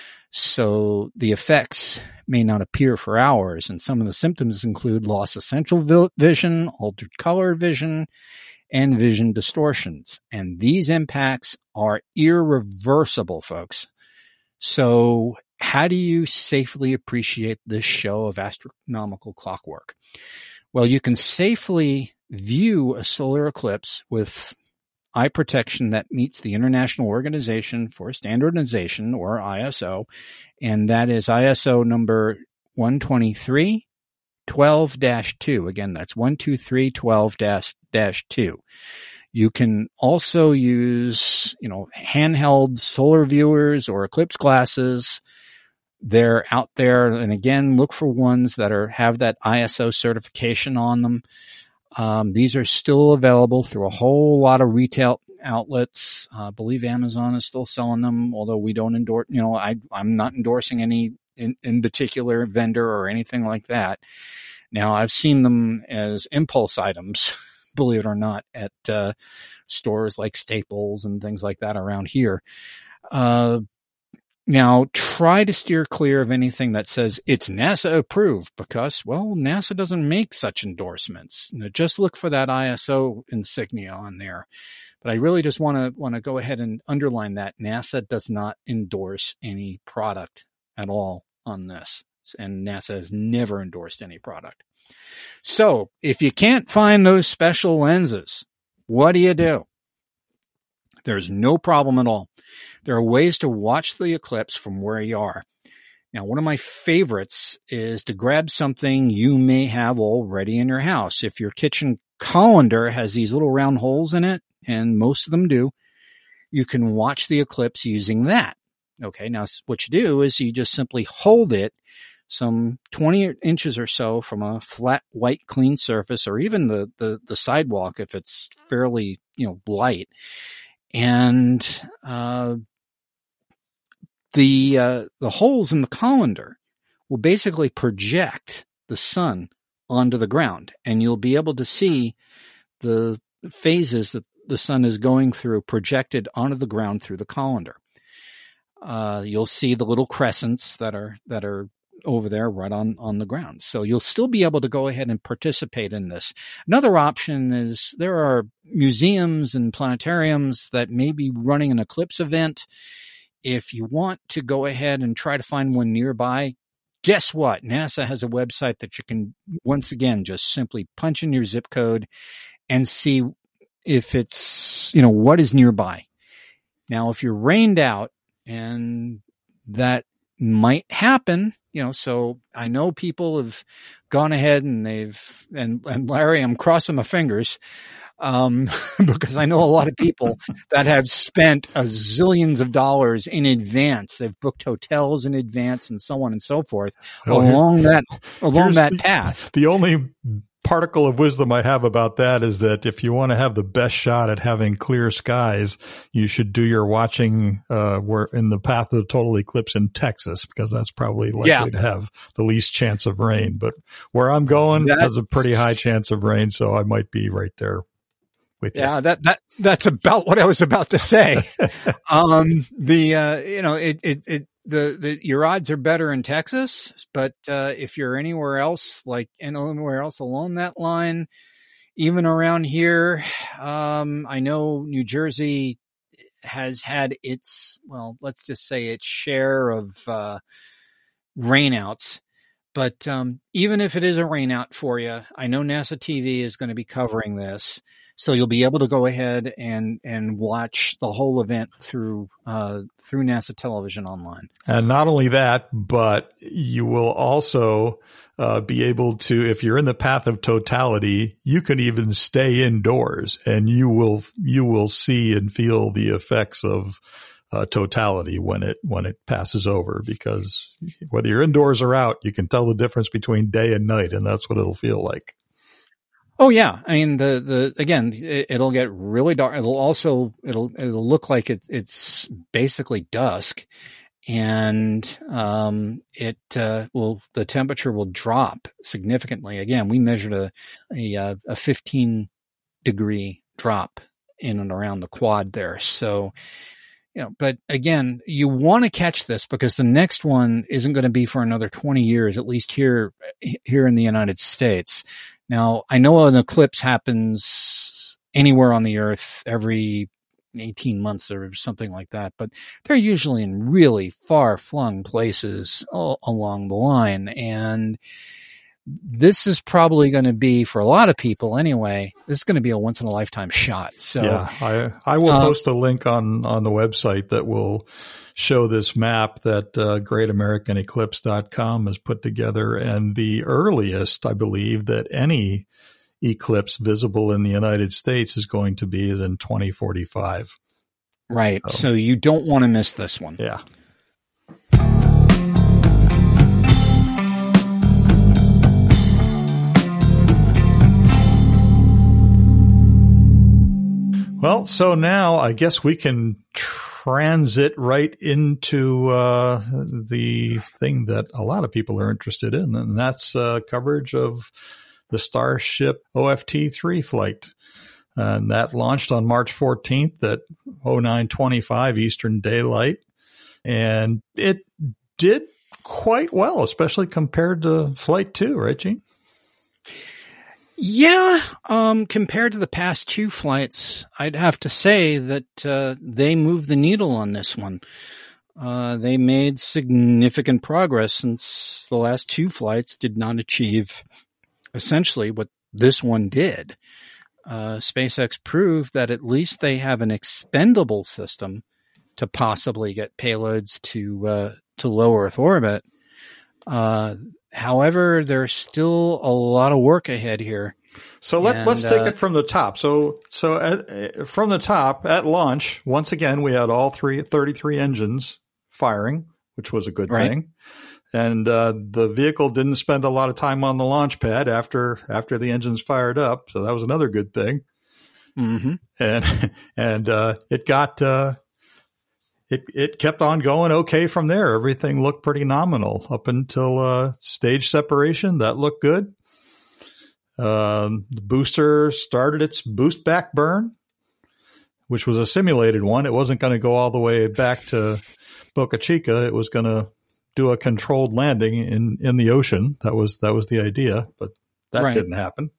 Speaker 3: So the effects may not appear for hours, and some of the symptoms include loss of central vision, altered color vision, and vision distortions. And these impacts are irreversible, folks. So how do you safely appreciate this show of astronomical clockwork? Well, you can safely view a solar eclipse with eye protection that meets the International Organization for Standardization, or I S O, and that is I S O number one twenty-three twelve dash two. Again, that's one twenty-three twelve dash two. You can also use, you know, handheld solar viewers or eclipse glasses. They're out there, and again, look for ones that are have that I S O certification on them. Um, these are still available through a whole lot of retail outlets. Uh, I believe Amazon is still selling them, although we don't endorse, you know, I, I'm not endorsing any in, in particular vendor or anything like that. Now, I've seen them as impulse items, believe it or not, at uh, stores like Staples and things like that around here. Uh, Now, try to steer clear of anything that says it's NASA approved because, well, NASA doesn't make such endorsements. You know, just look for that I S O insignia on there. But I really just want to want to go ahead and underline that NASA does not endorse any product at all on this. And NASA has never endorsed any product. So if you can't find those special lenses, what do you do? There's no problem at all. There are ways to watch the eclipse from where you are. Now, one of my favorites is to grab something you may have already in your house. If your kitchen colander has these little round holes in it, and most of them do, you can watch the eclipse using that. Okay, now what you do is you just simply hold it some twenty inches or so from a flat, white, clean surface, or even the, the, the sidewalk if it's fairly, you know, light. And uh, the uh, the holes in the colander will basically project the sun onto the ground, and you'll be able to see the phases that the sun is going through projected onto the ground through the colander. Uh, you'll see the little crescents that are that are over there right on, on the ground. So you'll still be able to go ahead and participate in this. Another option is there are museums and planetariums that may be running an eclipse event. If you want to go ahead and try to find one nearby, guess what? NASA has a website that you can, once again, just simply punch in your zip code and see if it's, you know, what is nearby. Now, if you're rained out, and that might happen, you know, so I know people have gone ahead and they've, and, and Larry, I'm crossing my fingers, um, because I know a lot of people that have spent a zillions of dollars in advance. They've booked hotels in advance and so on and so forth oh, along that, along that
Speaker 2: the,
Speaker 3: path.
Speaker 2: The only particle of wisdom I have about that is that if you want to have the best shot at having clear skies, you should do your watching uh where in the path of the total eclipse in Texas, because that's probably likely yeah. to have the least chance of rain. But where I'm going that, has a pretty high chance of rain, so I might be right there with you.
Speaker 3: Yeah, that that that's about what I was about to say. um the uh you know it it it The, the, your odds are better in Texas, but, uh, if you're anywhere else, like anywhere else along that line, even around here, um, I know New Jersey has had its, well, let's just say its share of, uh, rainouts. But um, even if it is a rainout for you, I know NASA T V is going to be covering this, so you'll be able to go ahead and and watch the whole event through uh, through NASA Television Online.
Speaker 2: And not only that, but you will also uh, be able to, if you're in the path of totality, you can even stay indoors, and you will you will see and feel the effects of Uh, totality when it when it passes over, because whether you're indoors or out, you can tell the difference between day and night, and that's what it'll feel like.
Speaker 3: Oh yeah, I mean the the again, it, it'll get really dark. It'll also it'll it'll look like it, it's basically dusk, and um, it uh, will the temperature will drop significantly. Again, we measured a a, a fifteen degree drop in and around the quad there, so. You know, but again, you want to catch this because the next one isn't going to be for another twenty years, at least here, here in the United States. Now, I know an eclipse happens anywhere on the earth every eighteen months or something like that, but they're usually in really far flung places all along the line. And this is probably going to be, for a lot of people anyway, this is going to be a once in a lifetime shot. So
Speaker 2: yeah, I, I will
Speaker 3: um,
Speaker 2: post a link on, on the website that will show this map that uh, great american eclipse dot com has put together. And the earliest, I believe, that any eclipse visible in the United States is going to be is in twenty forty-five.
Speaker 3: Right. So, so you don't want to miss this one.
Speaker 2: Yeah. Well, so now I guess we can transit right into uh, the thing that a lot of people are interested in, and that's uh, coverage of the Starship O F T three flight. And that launched on March fourteenth at oh nine twenty-five Eastern Daylight. And it did quite well, especially compared to Flight two, right, Gene?
Speaker 3: Yeah, um, compared to the past two flights, I'd have to say that uh, they moved the needle on this one. Uh, they made significant progress since the last two flights did not achieve essentially what this one did. Uh, SpaceX proved that at least they have an expendable system to possibly get payloads to uh, to low Earth orbit. Uh, however, there's still a lot of work ahead here.
Speaker 2: So let,
Speaker 3: and,
Speaker 2: let's take
Speaker 3: uh,
Speaker 2: it from the top. So, so at, from the top at launch, once again, we had all three, thirty-three engines firing, which was a good
Speaker 3: right.
Speaker 2: thing. And, uh, the vehicle didn't spend a lot of time on the launch pad after, after the engines fired up. So that was another good thing.
Speaker 3: Mm-hmm.
Speaker 2: And, and, uh, it got, uh, It it kept on going okay from there. Everything looked pretty nominal up until uh, stage separation. That looked good. Um, the booster started its boost back burn, which was a simulated one. It wasn't going to go all the way back to Boca Chica. It was going to do a controlled landing in, in the ocean. That was that was the idea, but that
Speaker 3: right.
Speaker 2: didn't happen.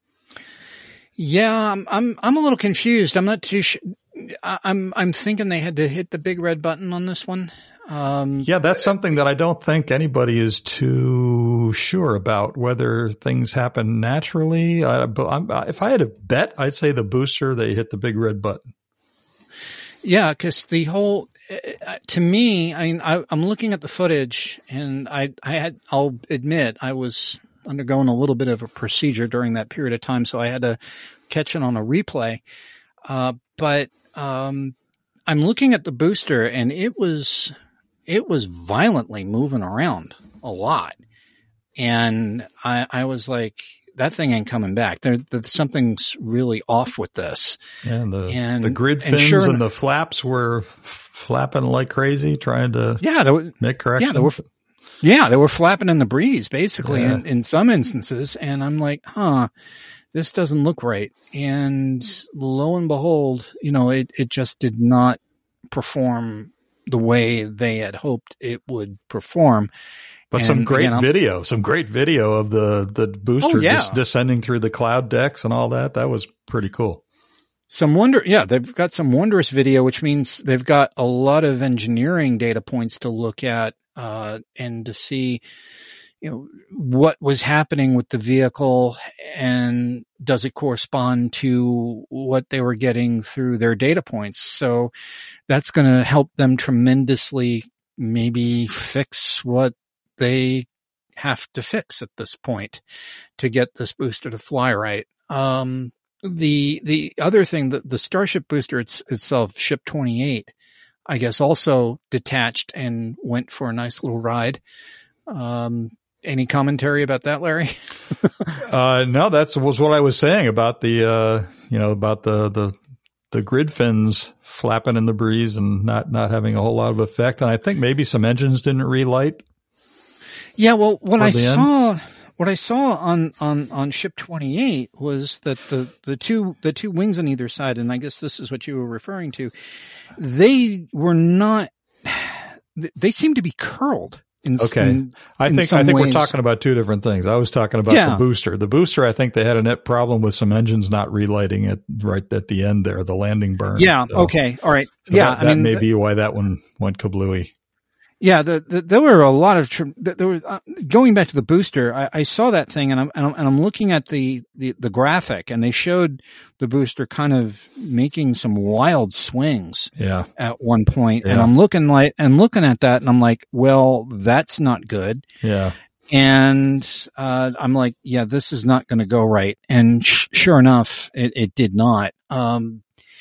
Speaker 3: Yeah, I'm I'm I'm a little confused. I'm not too sure. I'm I'm thinking they had to hit the big red button on this one. Um,
Speaker 2: yeah, that's something that I don't think anybody is too sure about, whether things happen naturally. I, I'm, if I had to bet, I'd say the booster, they hit the big red button.
Speaker 3: Yeah, because the whole, uh, to me, I mean, I, I'm looking at the footage, and I I had I'll admit I was undergoing a little bit of a procedure during that period of time, so I had to catch it on a replay. Uh, but um, I'm looking at the booster, and it was it was violently moving around a lot, and I, I was like, that thing ain't coming back. There, there's something's really off with this.
Speaker 2: And the
Speaker 3: and,
Speaker 2: the grid fins
Speaker 3: and, sure,
Speaker 2: and the flaps were f- flapping like crazy, trying to
Speaker 3: yeah, there were,
Speaker 2: make corrections.
Speaker 3: Yeah, they were, yeah, they were flapping in the breeze, basically,
Speaker 2: yeah.
Speaker 3: in, in some instances. And I'm like, huh. This doesn't look right. And lo and behold, you know, it, it just did not perform the way they had hoped it would perform.
Speaker 2: But
Speaker 3: and
Speaker 2: some great
Speaker 3: again,
Speaker 2: video, some great video of the, the booster
Speaker 3: oh, yeah.
Speaker 2: des- descending through the cloud decks and all that. That was pretty cool.
Speaker 3: Some wonder, yeah, they've got some wondrous video, which means they've got a lot of engineering data points to look at, uh, and to see, you know, what was happening with the vehicle and does it correspond to what they were getting through their data points? So that's going to help them tremendously maybe fix what they have to fix at this point to get this booster to fly right. Um, the, the other thing that the Starship booster it's, itself, Ship twenty-eight, I guess also detached and went for a nice little ride. Um, any commentary about that, Larry?
Speaker 2: uh, no, that's was what I was saying about the, uh, you know, about the, the, the grid fins flapping in the breeze and not, not having a whole lot of effect. And I think maybe some engines didn't relight.
Speaker 3: Yeah. Well, what I saw,
Speaker 2: end.
Speaker 3: what I saw on, on, on Ship twenty-eight was that the, the two, the two wings on either side, and I guess this is what you were referring to, they were not, they seemed to be curled. In,
Speaker 2: okay.
Speaker 3: In,
Speaker 2: I
Speaker 3: in
Speaker 2: think, I think
Speaker 3: ways.
Speaker 2: we're talking about two different things. I was talking about
Speaker 3: yeah.
Speaker 2: the booster. The booster, I think they had a net problem with some engines not relighting it right at the end there, the landing burn.
Speaker 3: Yeah.
Speaker 2: So,
Speaker 3: okay. All right.
Speaker 2: so
Speaker 3: yeah.
Speaker 2: That,
Speaker 3: I
Speaker 2: that
Speaker 3: mean,
Speaker 2: may
Speaker 3: the,
Speaker 2: be why that one went kablooey.
Speaker 3: Yeah, the, the, there were a lot of there was uh, going back to the booster. I, I saw that thing, and I'm, and I'm and I'm looking at the, the the graphic, and they showed the booster kind of making some wild swings.
Speaker 2: Yeah.
Speaker 3: At one point,
Speaker 2: yeah.
Speaker 3: and I'm looking like and looking at that, and I'm like, well, that's not good.
Speaker 2: Yeah.
Speaker 3: And uh, I'm like, yeah, this is not going to go right. And sh- sure enough, it, it did not. Um,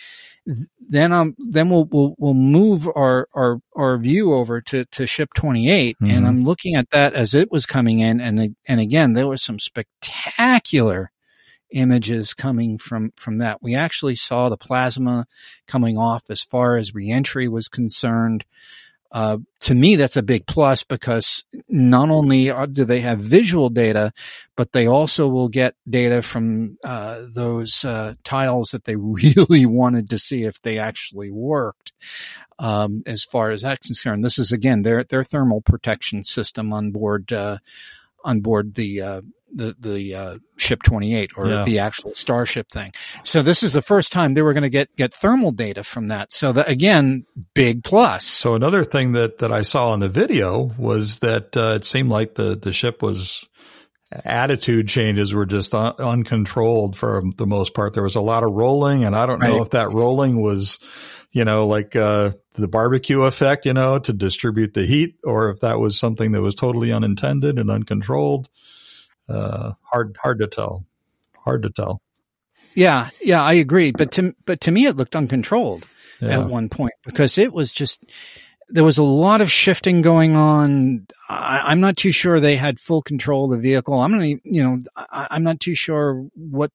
Speaker 3: Then um then we'll we'll we'll move our our our view over to to Ship twenty-eight, mm-hmm. and I'm looking at that as it was coming in, and and again there was some spectacular images coming from from that. We actually saw the plasma coming off as far as reentry was concerned. Uh, to me, that's a big plus because not only are, do they have visual data, but they also will get data from uh, those uh, tiles that they really wanted to see if they actually worked. Um, as far as that's concerned, this is again their their thermal protection system on board uh, on board the uh, the the uh, Ship twenty-eight or yeah. the actual Starship thing. So this is the first time they were going to get get thermal data from that. So that again, big plus.
Speaker 2: So another thing that that I saw in the video was that uh, it seemed like the the ship was attitude changes were just un- uncontrolled for the most part. There was a lot of rolling, and I don't know right. if that rolling was, you know, like uh the barbecue effect, you know, to distribute the heat, or if that was something that was totally unintended and uncontrolled. Uh, hard, hard to tell. Hard to tell.
Speaker 3: Yeah, yeah, I agree. But to but to me, it looked uncontrolled
Speaker 2: yeah.
Speaker 3: at one point because it was just there was a lot of shifting going on. I, I'm not too sure they had full control of the vehicle. I'm not, you know, I, I'm not too sure what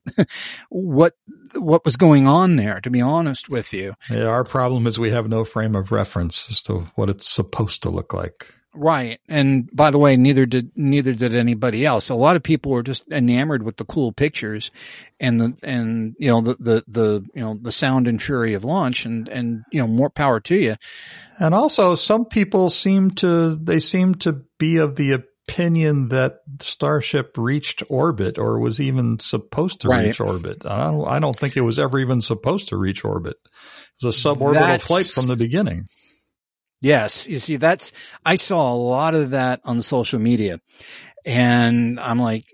Speaker 3: what what was going on there. To be honest with you,
Speaker 2: yeah, our problem is we have no frame of reference as to what it's supposed to look like.
Speaker 3: Right. And by the way, neither did, neither did anybody else. A lot of people were just enamored with the cool pictures and the, and, you know, the, the, the, you know, the sound and fury of launch and, and, you know, more power to you.
Speaker 2: And also some people seem to, they seem to be of the opinion that Starship reached orbit or was even supposed to
Speaker 3: right.
Speaker 2: reach orbit. I don't, I don't think it was ever even supposed to reach orbit. It was a suborbital
Speaker 3: That's...
Speaker 2: flight from the beginning.
Speaker 3: Yes. You see, that's, I saw a lot of that on social media and I'm like,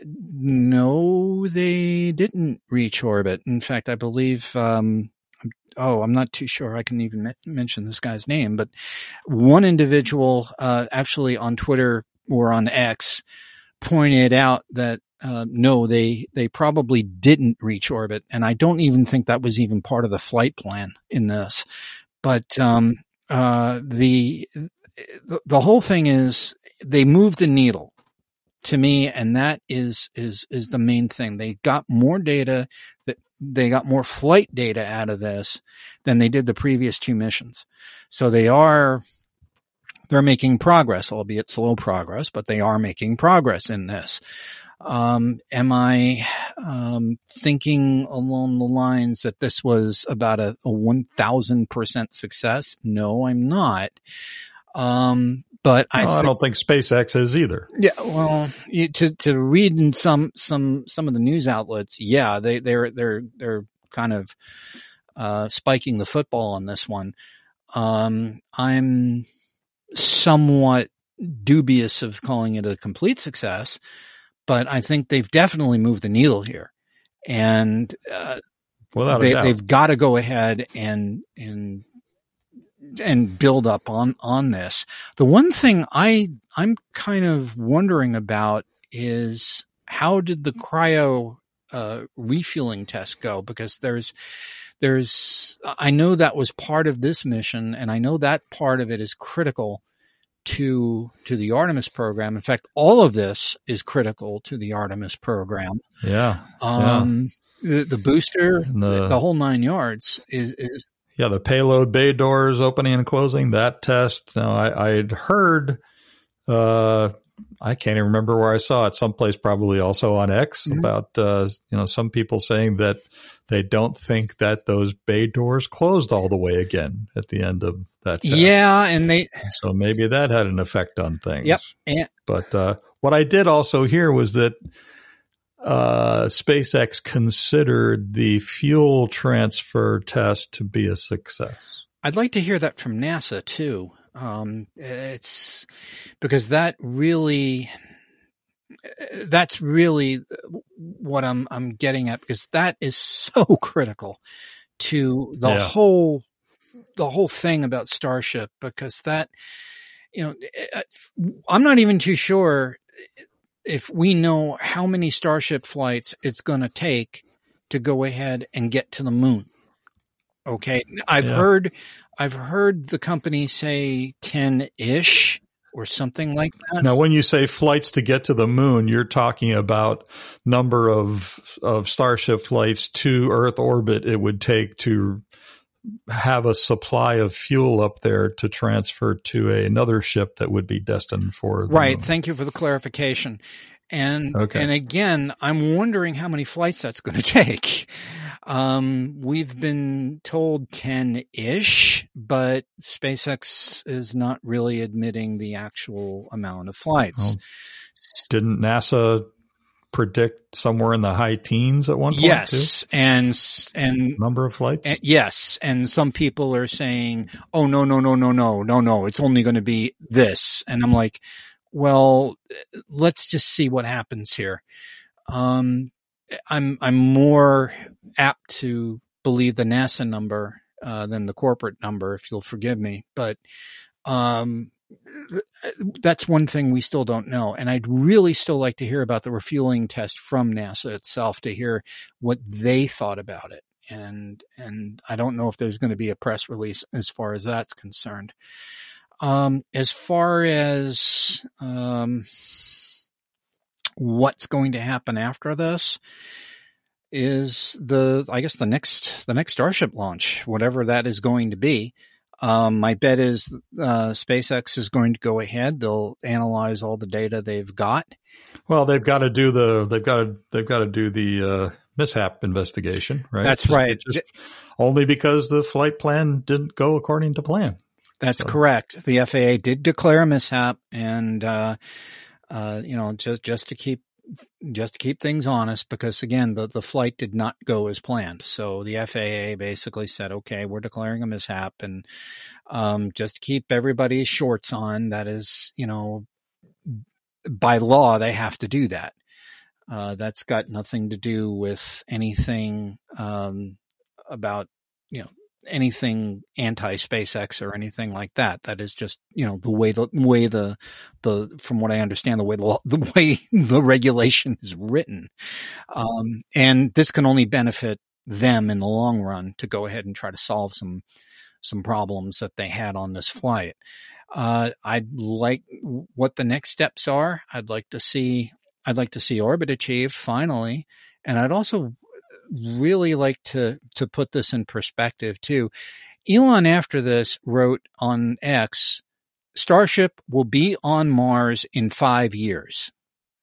Speaker 3: no, they didn't reach orbit. In fact, I believe, um, oh, I'm not too sure I can even mention this guy's name, but one individual, uh, actually on Twitter or on X pointed out that, uh, no, they, they probably didn't reach orbit. And I don't even think that was even part of the flight plan in this, but, um, Uh, the, the, the whole thing is they moved the needle to me. And that is, is, is the main thing. They got more data that they got more flight data out of this than they did the previous two missions. So they are, they're making progress, albeit slow progress, but they are making progress in this. Um, am I, um, thinking along the lines that this was about a, a one thousand percent success? No, I'm not. Um, but I,
Speaker 2: well,
Speaker 3: th-
Speaker 2: I don't think SpaceX is either.
Speaker 3: Yeah. Well, you, to, to read in some, some, some of the news outlets, yeah, they, they're, they're, they're kind of, uh, spiking the football on this one. Um, I'm somewhat dubious of calling it a complete success, but I think they've definitely moved the needle here. And, uh,
Speaker 2: Without
Speaker 3: they,
Speaker 2: a doubt.
Speaker 3: they've got to go ahead and, and, and build up on, on this. The one thing I, I'm kind of wondering about is how did the cryo, uh, refueling test go? Because there's, there's, I know that was part of this mission, and I know that part of it is critical to, to the Artemis program. In fact, all of this is critical to the Artemis program.
Speaker 2: Yeah.
Speaker 3: Um,
Speaker 2: yeah.
Speaker 3: The, the booster,
Speaker 2: the,
Speaker 3: the whole nine yards is, is,
Speaker 2: yeah, the payload bay doors opening and closing, that test. Now, I, I'd heard, uh, I can't even remember where I saw it, someplace probably also on X, mm-hmm. about, uh, you know, some people saying that they don't think that those bay doors closed all the way again at the end of that test.
Speaker 3: Yeah, and they,
Speaker 2: so maybe that had an effect on things.
Speaker 3: Yep. And,
Speaker 2: but, uh, what I did also hear was that, uh, SpaceX considered the fuel transfer test to be a success.
Speaker 3: I'd like to hear that from NASA too. Um, it's because that really, that's really what I'm, I'm getting at, because that is so critical to the
Speaker 2: yeah.
Speaker 3: whole, the whole thing about Starship, because that, you know, I'm not even too sure if we know how many Starship flights it's going to take to go ahead and get to the moon. Okay. I've
Speaker 2: yeah.
Speaker 3: heard, I've heard the company say ten-ish or something like that.
Speaker 2: Now, when you say flights to get to the moon, you're talking about number of, of Starship flights to Earth orbit it would take to have a supply of fuel up there to transfer to a, another ship that would be destined for the
Speaker 3: right.
Speaker 2: moon.
Speaker 3: Thank you for the clarification. And,
Speaker 2: okay.
Speaker 3: and again, I'm wondering how many flights that's going to take. Um, we've been told ten-ish, but SpaceX is not really admitting the actual amount of flights.
Speaker 2: Well, didn't NASA predict somewhere in the high teens at one point?
Speaker 3: Yes.
Speaker 2: Too?
Speaker 3: And, and
Speaker 2: number of flights?
Speaker 3: And, yes. And some people are saying, oh, no, no, no, no, no, no, no. It's only going to be this. And I'm like, well, let's just see what happens here. Um, I'm, I'm more apt to believe the NASA number, uh, than the corporate number, if you'll forgive me. But, um, that's one thing we still don't know. And I'd really still like to hear about the refueling test from NASA itself, to hear what they thought about it. And, and I don't know if there's going to be a press release as far as that's concerned. Um, as far as, um, what's going to happen after this is the, I guess the next, the next Starship launch, whatever that is going to be. Um, my bet is, uh, SpaceX is going to go ahead. They'll analyze all the data they've got.
Speaker 2: Well, they've got to do the, they've got to, they've got to do the, uh, mishap investigation, right?
Speaker 3: That's
Speaker 2: just,
Speaker 3: right.
Speaker 2: Just only because the flight plan didn't go according to plan.
Speaker 3: That's
Speaker 2: so.
Speaker 3: correct. The F A A did declare a mishap, and, uh, uh, you know, just, just to keep, just to keep things honest, because again, the, the flight did not go as planned. So the F A A basically said, okay, we're declaring a mishap, and, um, just to keep everybody's shorts on. That is, you know, by law, they have to do that. Uh, that's got nothing to do with anything, um, about, you know, anything anti-SpaceX or anything like that. That is just, you know, the way the way the the from what I understand, the way the the way the regulation is written. Um, and this can only benefit them in the long run to go ahead and try to solve some some problems that they had on this flight. Uh, I'd like what the next steps are. I'd like to see I'd like to see orbit achieved finally, and I'd also really like to, to put this in perspective too. Elon, after this, wrote on X, Starship will be on Mars in five years.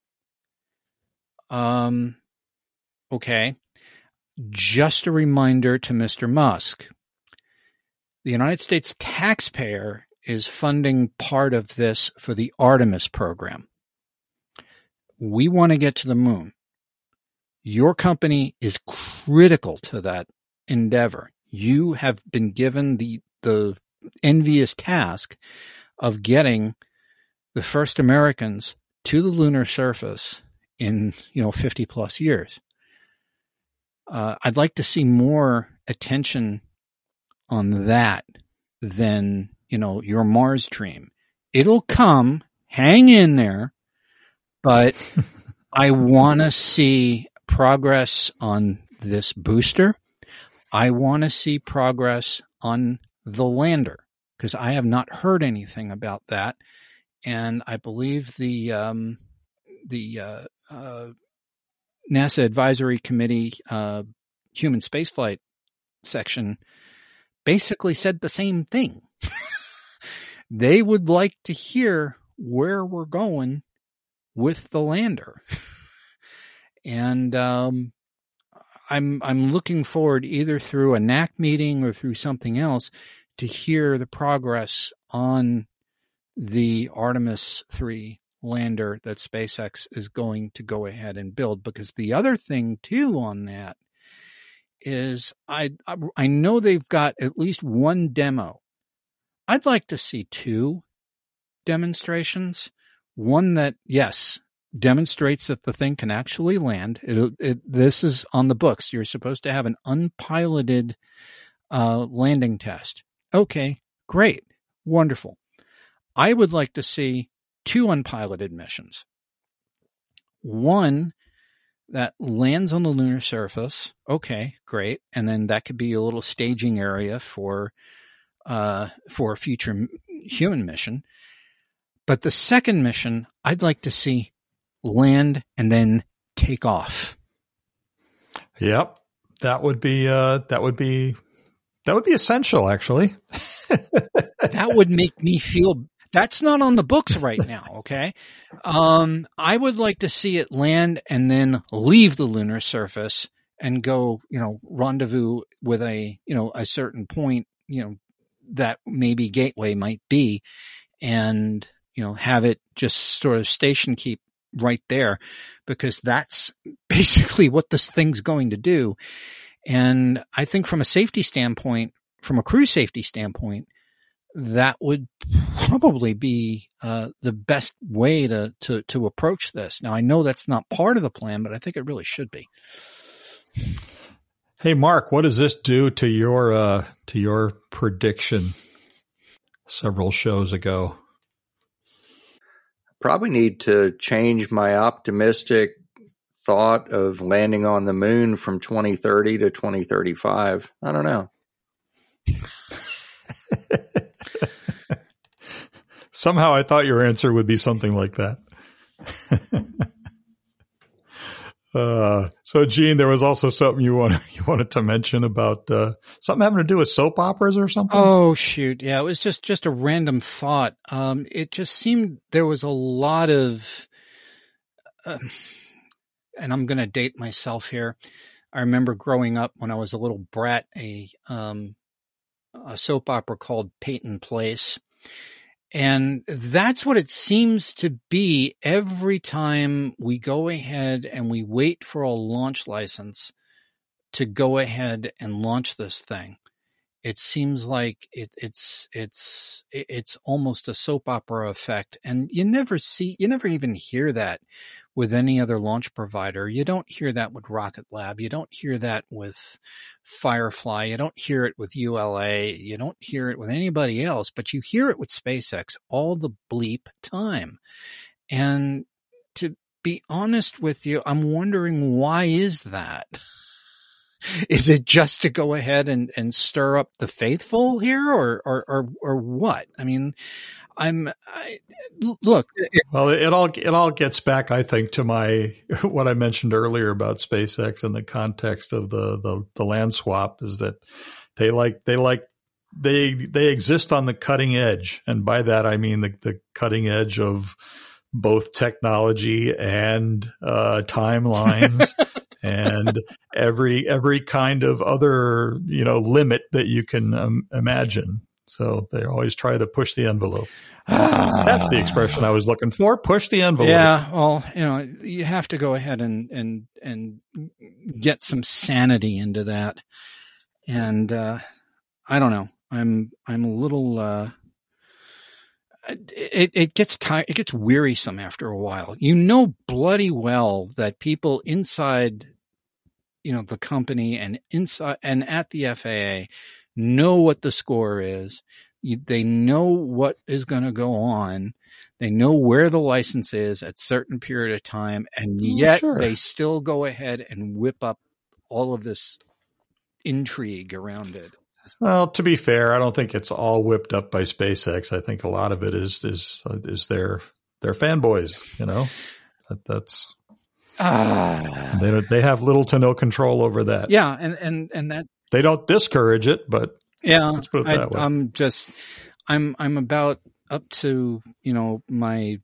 Speaker 3: Um, okay. Just a reminder to Mister Musk. The United States taxpayer is funding part of this for the Artemis program. We want to get to the moon. Your company is critical to that endeavor. You have been given the, the envious task of getting the first Americans to the lunar surface in, you know, fifty plus years. Uh, I'd like to see more attention on that than, you know, your Mars dream. It'll come, hang in there, but I want to see progress on this booster. I want to see progress on the lander, because I have not heard anything about that. And I believe the um, the uh, uh, NASA Advisory Committee uh, Human Spaceflight section basically said the same thing. They would like to hear where we're going with the lander. And um, I'm I'm looking forward, either through a N A C meeting or through something else, to hear the progress on the Artemis three lander that SpaceX is going to go ahead and build. Because the other thing too on that is I I know they've got at least one demo. I'd like to see two demonstrations. One that, yes, demonstrates that the thing can actually land. It, it, this is on the books. You're supposed to have an unpiloted uh, landing test. Okay, great, wonderful. I would like to see two unpiloted missions. One that lands on the lunar surface. Okay, great. And then that could be a little staging area for uh, for a future human mission. But the second mission, I'd like to see land and then take off.
Speaker 2: Yep. That would be, uh, that would be, that would be essential, actually.
Speaker 3: That would make me feel, that's not on the books right now. Okay. Um, I would like to see it land and then leave the lunar surface and go, you know, rendezvous with a, you know, a certain point, you know, that maybe Gateway might be, and, you know, have it just sort of station keep right there, because that's basically what this thing's going to do. And I think from a safety standpoint, from a crew safety standpoint, that would probably be uh, the best way to, to, to approach this. Now, I know that's not part of the plan, but I think it really should be.
Speaker 2: Hey, Mark, what does this do to your, uh, to your prediction several shows ago?
Speaker 4: Probably need to change my optimistic thought of landing on the moon from twenty thirty to twenty thirty-five. I don't know.
Speaker 2: Somehow I thought your answer would be something like that. uh, so, Gene, there was also something you wanted, you wanted to mention about uh, something having to do with soap operas or something?
Speaker 3: Oh, shoot. Yeah, it was just, just a random thought. Um, it just seemed there was a lot of, uh, and I'm going to date myself here. I remember growing up when I was a little brat, a, um, a soap opera called Peyton Place. And that's what it seems to be every time we go ahead and we wait for a launch license to go ahead and launch this thing. It seems like it, it's, it's, it's almost a soap opera effect. And you never see, you never even hear that with any other launch provider. You don't hear that with Rocket Lab. You don't hear that with Firefly. You don't hear it with U L A. You don't hear it with anybody else, but you hear it with SpaceX all the bleep time. And to be honest with you, I'm wondering, why is that? Is it just to go ahead and, and stir up the faithful here, or, or, or, or what? I mean, I'm, I, look. It,
Speaker 2: well, it all, it all gets back, I think, to my, what I mentioned earlier about SpaceX in the context of the, the, the land swap, is that they like, they like, they, they exist on the cutting edge. And by that, I mean the, the cutting edge of both technology and, uh, timelines. And every every kind of other, you know, limit that you can um, imagine. So they always try to push the envelope. That's, that's the expression I was looking for. Push the envelope.
Speaker 3: Yeah, well, you know, you have to go ahead and and and get some sanity into that. And uh, I don't know. I'm I'm a little. Uh, it, it gets tired, it gets wearisome after a while. You know bloody well that people inside, you know, the company and inside and at the F A A know what the score is. You, they know what is going to go on. They know where the license is at certain period of time, and yet
Speaker 2: oh, sure.
Speaker 3: they still go ahead and whip up all of this intrigue around it.
Speaker 2: Well, to be fair, I don't think it's all whipped up by SpaceX. I think a lot of it is is is their their fanboys. You know, that, that's ah. they don't, they have little to no control over that.
Speaker 3: Yeah, and and and that
Speaker 2: they don't discourage it, but
Speaker 3: yeah,
Speaker 2: let's put it that
Speaker 3: I,
Speaker 2: way.
Speaker 3: I'm just I'm I'm about up to, you know, my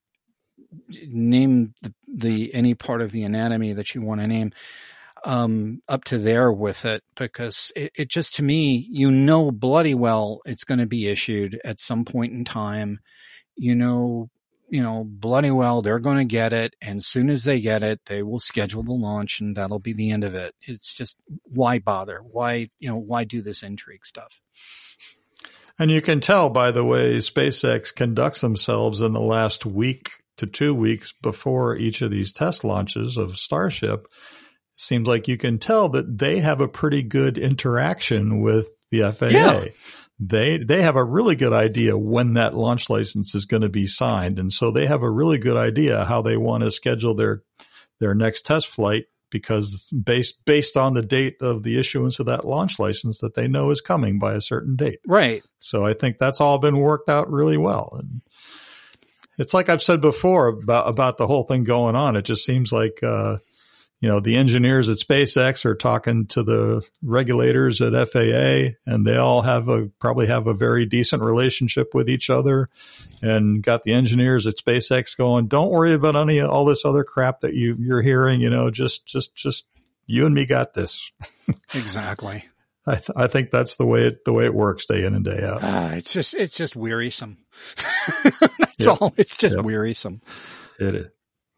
Speaker 3: name the, the any part of the anatomy that you want to name. Um, up to there with it, because it, it just, to me, you know, bloody well, it's going to be issued at some point in time. You know, you know, bloody well, they're going to get it. And as soon as they get it, they will schedule the launch, and that'll be the end of it. It's just, why bother? Why, you know, why do this intrigue stuff?
Speaker 2: And you can tell by the way SpaceX conducts themselves in the last week to two weeks before each of these test launches of Starship. Seems like you can tell that they have a pretty good interaction with the F A A. Yeah. They they have a really good idea when that launch license is going to be signed, and so they have a really good idea how they want to schedule their their next test flight, because based based on the date of the issuance of that launch license that they know is coming by a certain date.
Speaker 3: Right.
Speaker 2: So I think that's all been worked out really well. And it's like I've said before about about the whole thing going on. It just seems like uh you know, the engineers at SpaceX are talking to the regulators at F A A, and they all have a probably have a very decent relationship with each other, and got the engineers at SpaceX going, don't worry about any all this other crap that you you're hearing. You know, just just just you and me got this.
Speaker 3: Exactly.
Speaker 2: I th- I think that's the way it the way it works day in and day out.
Speaker 3: Uh, it's just it's just wearisome. That's yep. all. It's just yep. wearisome.
Speaker 2: It is.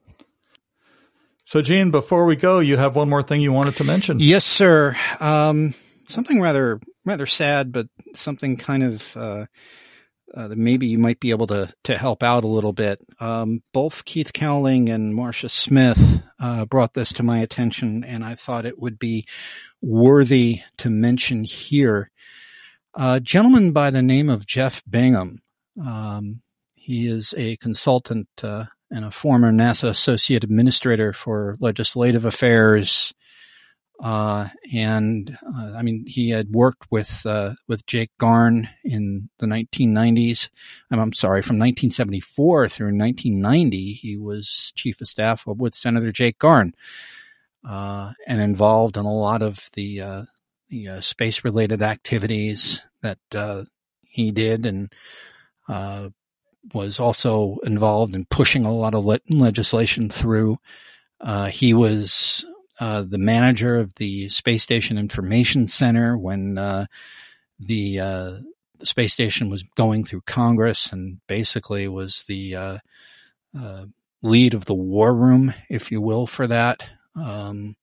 Speaker 2: So, Gene, before we go, you have one more thing you wanted to mention.
Speaker 3: Yes, sir. Um, something rather rather sad, but something kind of uh, uh, that maybe you might be able to to help out a little bit. Um, both Keith Cowling and Marcia Smith uh, brought this to my attention, and I thought it would be worthy to mention here. A gentleman by the name of Jeff Bingham. Um, he is a consultant uh, and a former NASA Associate Administrator for Legislative Affairs. Uh, and, uh, I mean, he had worked with, uh, with Jake Garn in the nineteen nineties. I'm, I'm sorry, from nineteen seventy-four through nineteen ninety, he was Chief of Staff with Senator Jake Garn, uh, and involved in a lot of the, uh, the, uh, space-related activities that, uh, he did, and, uh, was also involved in pushing a lot of le- legislation through. Uh, he was uh, the manager of the Space Station Information Center when uh, the, uh, the space station was going through Congress, and basically was the uh, uh, lead of the war room, if you will, for that. Um,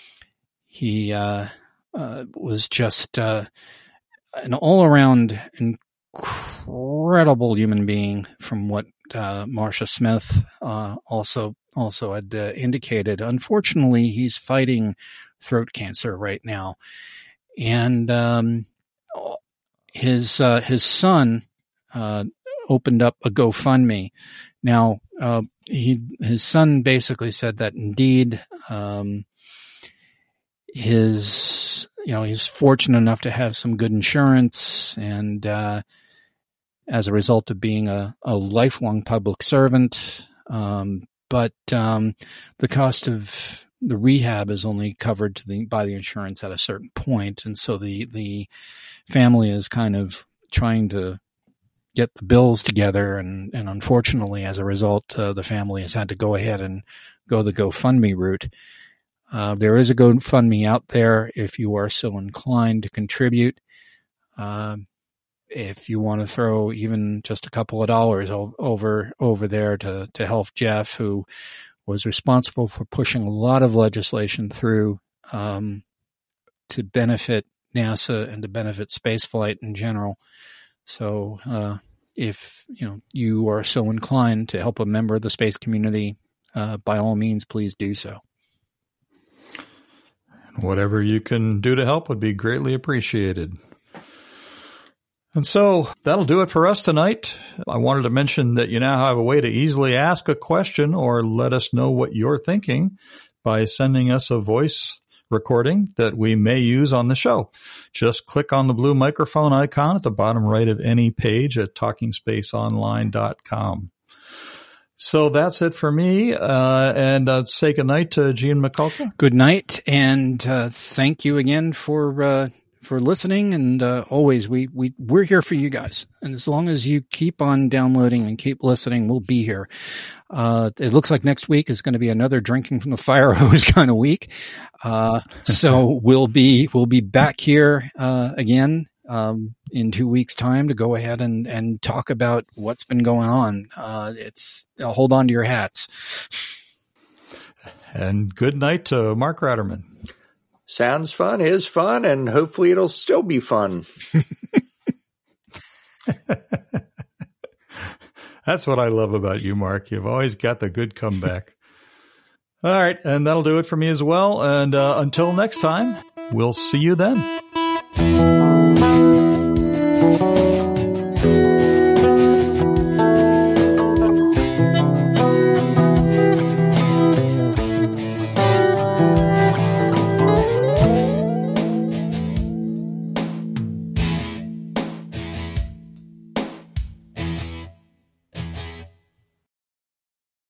Speaker 3: he uh, uh, was just uh, an all-around incredible human being, from what uh, Marcia Smith uh, also also had uh, indicated. Unfortunately, he's fighting throat cancer right now, and um, his uh, his son uh, opened up a GoFundMe. Now, uh, he his son basically said that indeed um, his you know he's fortunate enough to have some good insurance, and uh, as a result of being a, a lifelong public servant. Um, but, um, the cost of the rehab is only covered to the, by the insurance at a certain point. And so the, the family is kind of trying to get the bills together. And, and unfortunately, as a result, uh, the family has had to go ahead and go the GoFundMe route. Uh, there is a GoFundMe out there if you are so inclined to contribute. Um, If you want to throw even just a couple of dollars over over there to, to help Jeff, who was responsible for pushing a lot of legislation through um, to benefit NASA and to benefit spaceflight in general. So uh, if you know you are so inclined to help a member of the space community, uh, by all means, please do so.
Speaker 2: Whatever you can do to help would be greatly appreciated. And so that'll do it for us tonight. I wanted to mention that you now have a way to easily ask a question or let us know what you're thinking by sending us a voice recording that we may use on the show. Just click on the blue microphone icon at the bottom right of any page at talking space online dot com. So that's it for me, uh, and uh, say goodnight to Gene Mikulka.
Speaker 3: Good night, and uh, thank you again for uh, for listening. And uh, always, we we we're here for you guys. And as long as you keep on downloading and keep listening, we'll be here. Uh, it looks like next week is going to be another drinking from the fire hose kind of week. Uh, so we'll be we'll be back here uh, again. Um, in two weeks time to go ahead and, and talk about what's been going on. Uh, it's uh, hold on to your hats.
Speaker 2: And good night to Mark Ratterman.
Speaker 4: Sounds fun, is fun, and hopefully it'll still be fun.
Speaker 2: That's what I love about you, Mark. You've always got the good comeback. All right. And that'll do it for me as well. And uh, until next time, we'll see you then.